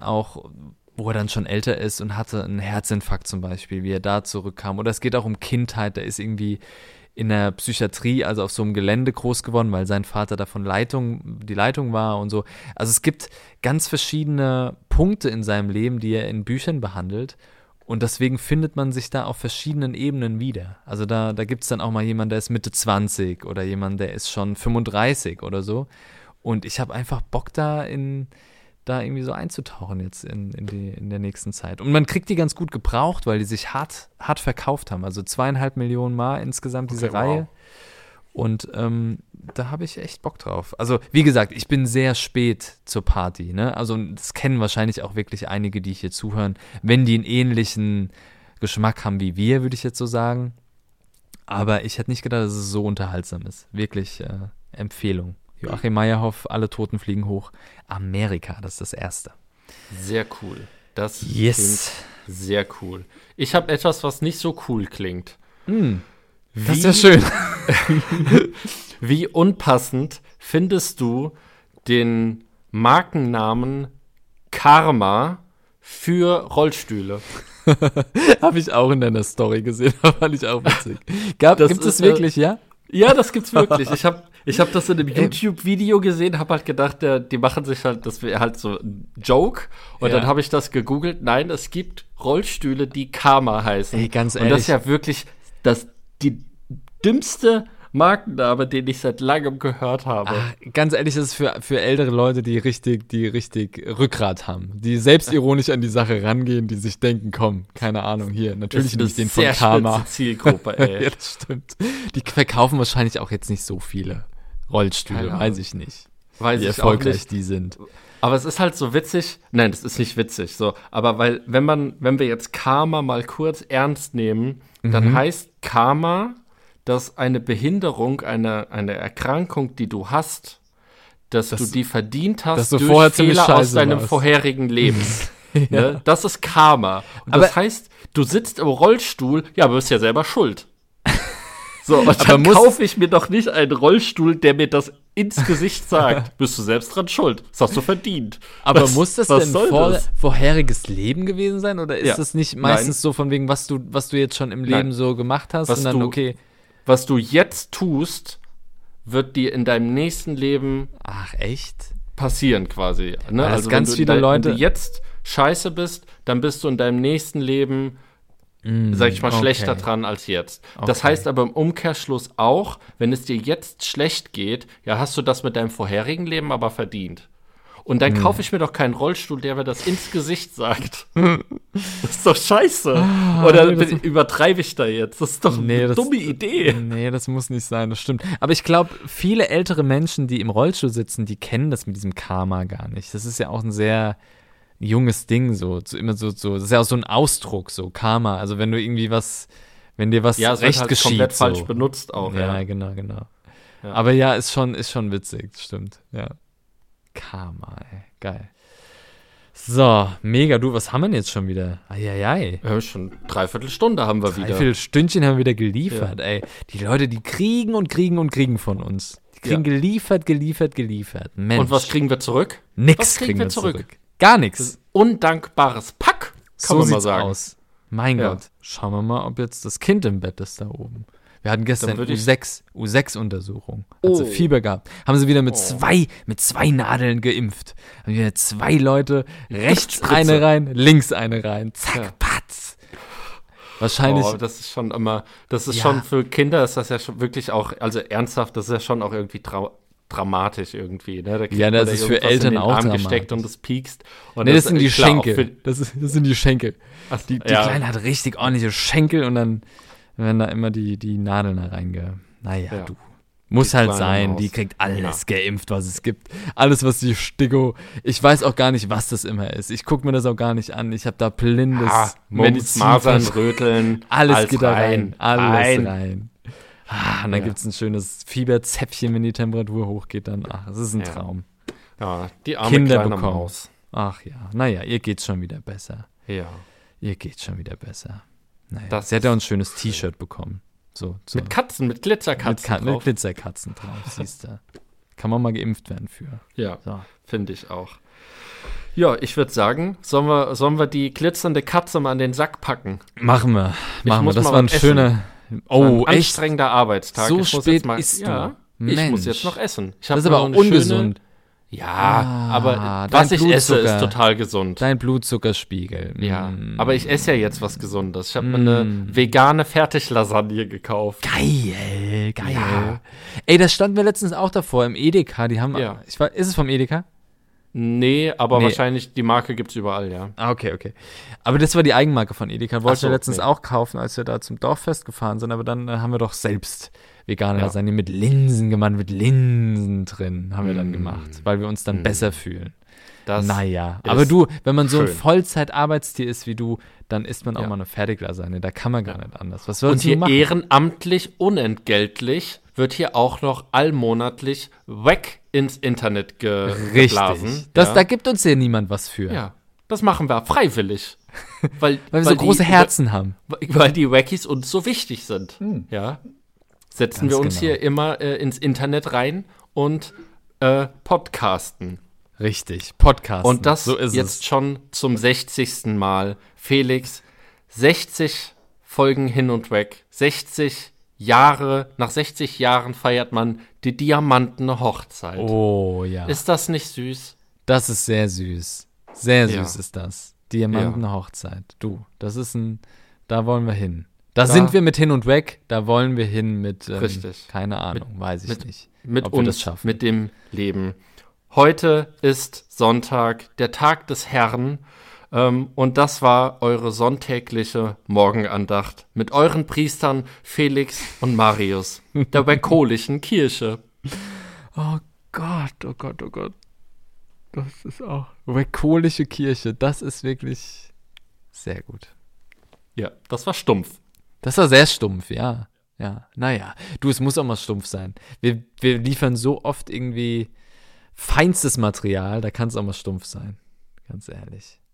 er dann schon älter ist und hatte einen Herzinfarkt zum Beispiel, wie er da zurückkam. Oder es geht auch um Kindheit, der ist irgendwie in der Psychiatrie, also auf so einem Gelände groß geworden, weil sein Vater davon die Leitung war und so. Also es gibt ganz verschiedene Punkte in seinem Leben, die er in Büchern behandelt. Und deswegen findet man sich da auf verschiedenen Ebenen wieder. Also da gibt es dann auch mal jemanden, der ist Mitte 20 oder jemand, der ist schon 35 oder so. Und ich habe einfach Bock da irgendwie so einzutauchen jetzt in der nächsten Zeit. Und man kriegt die ganz gut gebraucht, weil die sich hart verkauft haben. Also 2,5 Millionen Mal insgesamt diese Reihe. Wow. Und da habe ich echt Bock drauf. Also wie gesagt, ich bin sehr spät zur Party, ne? Also das kennen wahrscheinlich auch wirklich einige, die hier zuhören, wenn die einen ähnlichen Geschmack haben wie wir, würde ich jetzt so sagen. Aber ich hätte nicht gedacht, dass es so unterhaltsam ist. Wirklich Empfehlung. Joachim Meyerhoff, Alle Toten fliegen hoch. Amerika, das ist das Erste. Sehr cool. Das Yes. klingt sehr cool. Ich habe etwas, was nicht so cool klingt. Das ist ja schön. Wie unpassend findest du den Markennamen Karma für Rollstühle? Habe ich auch in deiner Story gesehen, fand ich auch witzig. Gibt es wirklich, ja? Ja, das gibt's wirklich. Ich hab das in einem YouTube-Video gesehen, habe halt gedacht, die machen sich halt, das wäre halt so ein Joke. Und dann habe ich das gegoogelt. Nein, es gibt Rollstühle, die Karma heißen. Ey, ganz ehrlich. Und das ist ja wirklich die dümmste Markenname, den ich seit langem gehört habe. Ganz ehrlich, das ist für ältere Leute, die richtig Rückgrat haben, die selbstironisch an die Sache rangehen, die sich denken, komm, keine Ahnung, hier, natürlich nicht den von Karma. Zielgruppe, ey. Ja, das stimmt. Die verkaufen wahrscheinlich auch jetzt nicht so viele Rollstühle, weiß ich nicht. Weiß wie ich erfolgreich auch nicht. die sind. Aber es ist halt so witzig. Nein, das ist nicht witzig. So, aber weil, wenn wir jetzt Karma mal kurz ernst nehmen, dann heißt Karma, dass eine Behinderung, eine Erkrankung, die du hast, dass du die verdient hast du durch vorher ziemlich Fehler aus scheiße deinem warst. vorherigen Leben. Ja. Ne? Das ist Karma. Und Aber- das heißt, du sitzt im Rollstuhl, ja, aber bist ja selber schuld. So, und Aber dann muss- kaufe ich mir doch nicht einen Rollstuhl, der mir das ins Gesicht sagt. Bist du selbst dran schuld. Das hast du verdient. Aber Was- muss das was denn soll das? vorheriges Leben gewesen sein? Oder ist Ja. das nicht meistens Nein. so von wegen, was du jetzt schon im Leben Nein. so gemacht hast? Was und dann, du- okay, Was du jetzt tust, wird dir in deinem nächsten Leben ach echt? passieren quasi. Ne? Weil das Also ganz wenn viele Leute- wenn du jetzt scheiße bist, dann bist du in deinem nächsten Leben, sag ich mal, okay. schlechter dran als jetzt. Das Okay. heißt aber im Umkehrschluss auch, wenn es dir jetzt schlecht geht, ja, hast du das mit deinem vorherigen Leben aber verdient. Und dann kaufe ich mir doch keinen Rollstuhl, der mir das ins Gesicht sagt. Das ist doch scheiße. Oder nee, das- übertreibe ich da jetzt? Das ist doch Nee, eine das- dumme Idee. Nee, das muss nicht sein, das stimmt. Aber ich glaube, viele ältere Menschen, die im Rollstuhl sitzen, die kennen das mit diesem Karma gar nicht. Das ist ja auch ein sehr junges Ding, immer so, das ist ja auch so ein Ausdruck, so Karma. Also wenn du irgendwie wenn dir was Ja, es wird recht halt geschieht. komplett so. falsch benutzt auch. Ja, Ja. genau. Ja. Aber ja, ist schon witzig, stimmt. Ja. Karma, ey. Geil. So, mega, du, was haben wir denn jetzt schon wieder? Eieiei. Wir haben schon 3/4 Stunde haben wir wieder. Dreiviertel Stündchen haben wir wieder geliefert, ey. Die Leute, die kriegen von uns. Die kriegen Ja. geliefert. Mensch. Und was kriegen wir zurück? Nix was kriegen wir zurück? Gar nichts. Undankbares Pack, kann man mal sieht's sagen. aus. Mein Ja. Gott. Schauen wir mal, ob jetzt das Kind im Bett ist da oben. Wir hatten gestern würd ich- U6-Untersuchung. Hat sie Oh. Fieber gehabt. Haben sie wieder mit zwei Nadeln geimpft. Haben wieder 2 Leute, rechts Spritze. eine rein, links eine rein. Zack, Ja. patz. Wahrscheinlich. Oh, das ist schon immer, das ist Ja. schon für Kinder ist das ja schon wirklich auch, also ernsthaft, das ist ja schon auch irgendwie dramatisch irgendwie. Ne? Da kriegt Ja, das man da ist für irgendwas Eltern in den auch Arm dramatisch. gesteckt und das piekst. Und Nee, das sind die klar, auch Schenkel. für- Das sind die Schenkel. Ach, Die ja. Kleine hat richtig ordentliche Schenkel und dann werden da immer die Nadeln da Naja, Ja. du. Muss Die halt kleine sein, Maus. die kriegt alles geimpft, was es gibt. Alles, was die Sticko. Ich weiß auch gar nicht, was das immer ist. Ich gucke mir das auch gar nicht an. Ich habe da blindes Mumps, Masern, Röteln, Alles geht da rein. Alles rein. rein. Und dann gibt's ein schönes Fieberzäpfchen, wenn die Temperatur hochgeht. Dann, es ist ein Ja. Traum. Ja, die arme Kinder kleine bekommen. Maus. Ach ja, naja, ihr geht's schon wieder besser. Ja. Naja, Das sie hat ja auch ein ist schönes T-Shirt bekommen. So, Mit Katzen, mit Glitzerkatzen mit drauf. Glitzerkatzen drauf, siehst du. Kann man mal geimpft werden für. Ja, So. finde ich auch. Ja, ich würde sagen, sollen wir die glitzernde Katze mal an den Sack packen? Machen wir. muss Das mal war ein was schöner. Oh, Ein echt? anstrengender Arbeitstag. So Ich muss spät jetzt mal, isst ja, du. Ich muss Mensch. jetzt noch essen. Ich Das hab ist aber noch auch eine ungesund. Ja, Ah, aber dein was ich esse, Blutzucker. ist total gesund. Dein Blutzuckerspiegel. Ja, Mm. aber ich esse ja jetzt was Gesundes. Ich habe mir eine vegane Fertiglasagne gekauft. Geil. Ja. Ey, das stand mir letztens auch davor im Edeka. Die haben. Ja. Ist es vom Edeka? Nee, aber Nee. wahrscheinlich, die Marke gibt's überall, ja. Ah, okay. Aber das war die Eigenmarke von Edeka. Wollten so, wir letztens nee. auch kaufen, als wir da zum Dorffest gefahren sind. Aber dann haben wir doch selbst vegane Ja. Lasagne mit Linsen gemacht, mit Linsen drin haben wir dann Mm. gemacht, weil wir uns dann besser fühlen. Das Naja, ist aber du, wenn man so ein schön. Vollzeitarbeitstier ist wie du, dann isst man auch Ja. mal eine Fertiglasagne. Da kann man gar nicht anders. Was Und sollst du hier machen? ehrenamtlich, unentgeltlich wird hier auch noch allmonatlich Wack ins Internet geblasen. Das, ja. Da gibt uns ja niemand was für. Ja, das machen wir freiwillig. Weil Weil wir so große die, Herzen haben. Weil die Wackies uns so wichtig sind. Ja. Setzen Ganz wir uns genau. hier immer ins Internet rein und podcasten. Richtig, Podcast. Und das so ist jetzt es. schon zum 60. Mal. Felix, 60 Folgen hin und weg. 60 Jahre, nach 60 Jahren feiert man die diamantene Hochzeit. Oh ja. Ist das nicht süß? Das ist sehr süß. Sehr süß Ja. ist das. Diamantenhochzeit. Du, das ist da wollen wir hin. Da sind wir mit hin und weg, da wollen wir hin mit, Richtig. keine Ahnung, weiß ich nicht. Mit ob wir uns, das schaffen. mit dem Leben. Heute ist Sonntag, der Tag des Herrn. Und das war eure sonntägliche Morgenandacht mit euren Priestern Felix und Marius, der Weckolischen Kirche. Oh Gott, oh Gott, oh Gott. Das ist auch. Weckolische Kirche, das ist wirklich sehr gut. Ja, das war stumpf. Das war sehr stumpf, ja. Ja, naja. Du, es muss auch mal stumpf sein. Wir liefern so oft irgendwie feinstes Material, da kann es auch mal stumpf sein. Ganz ehrlich.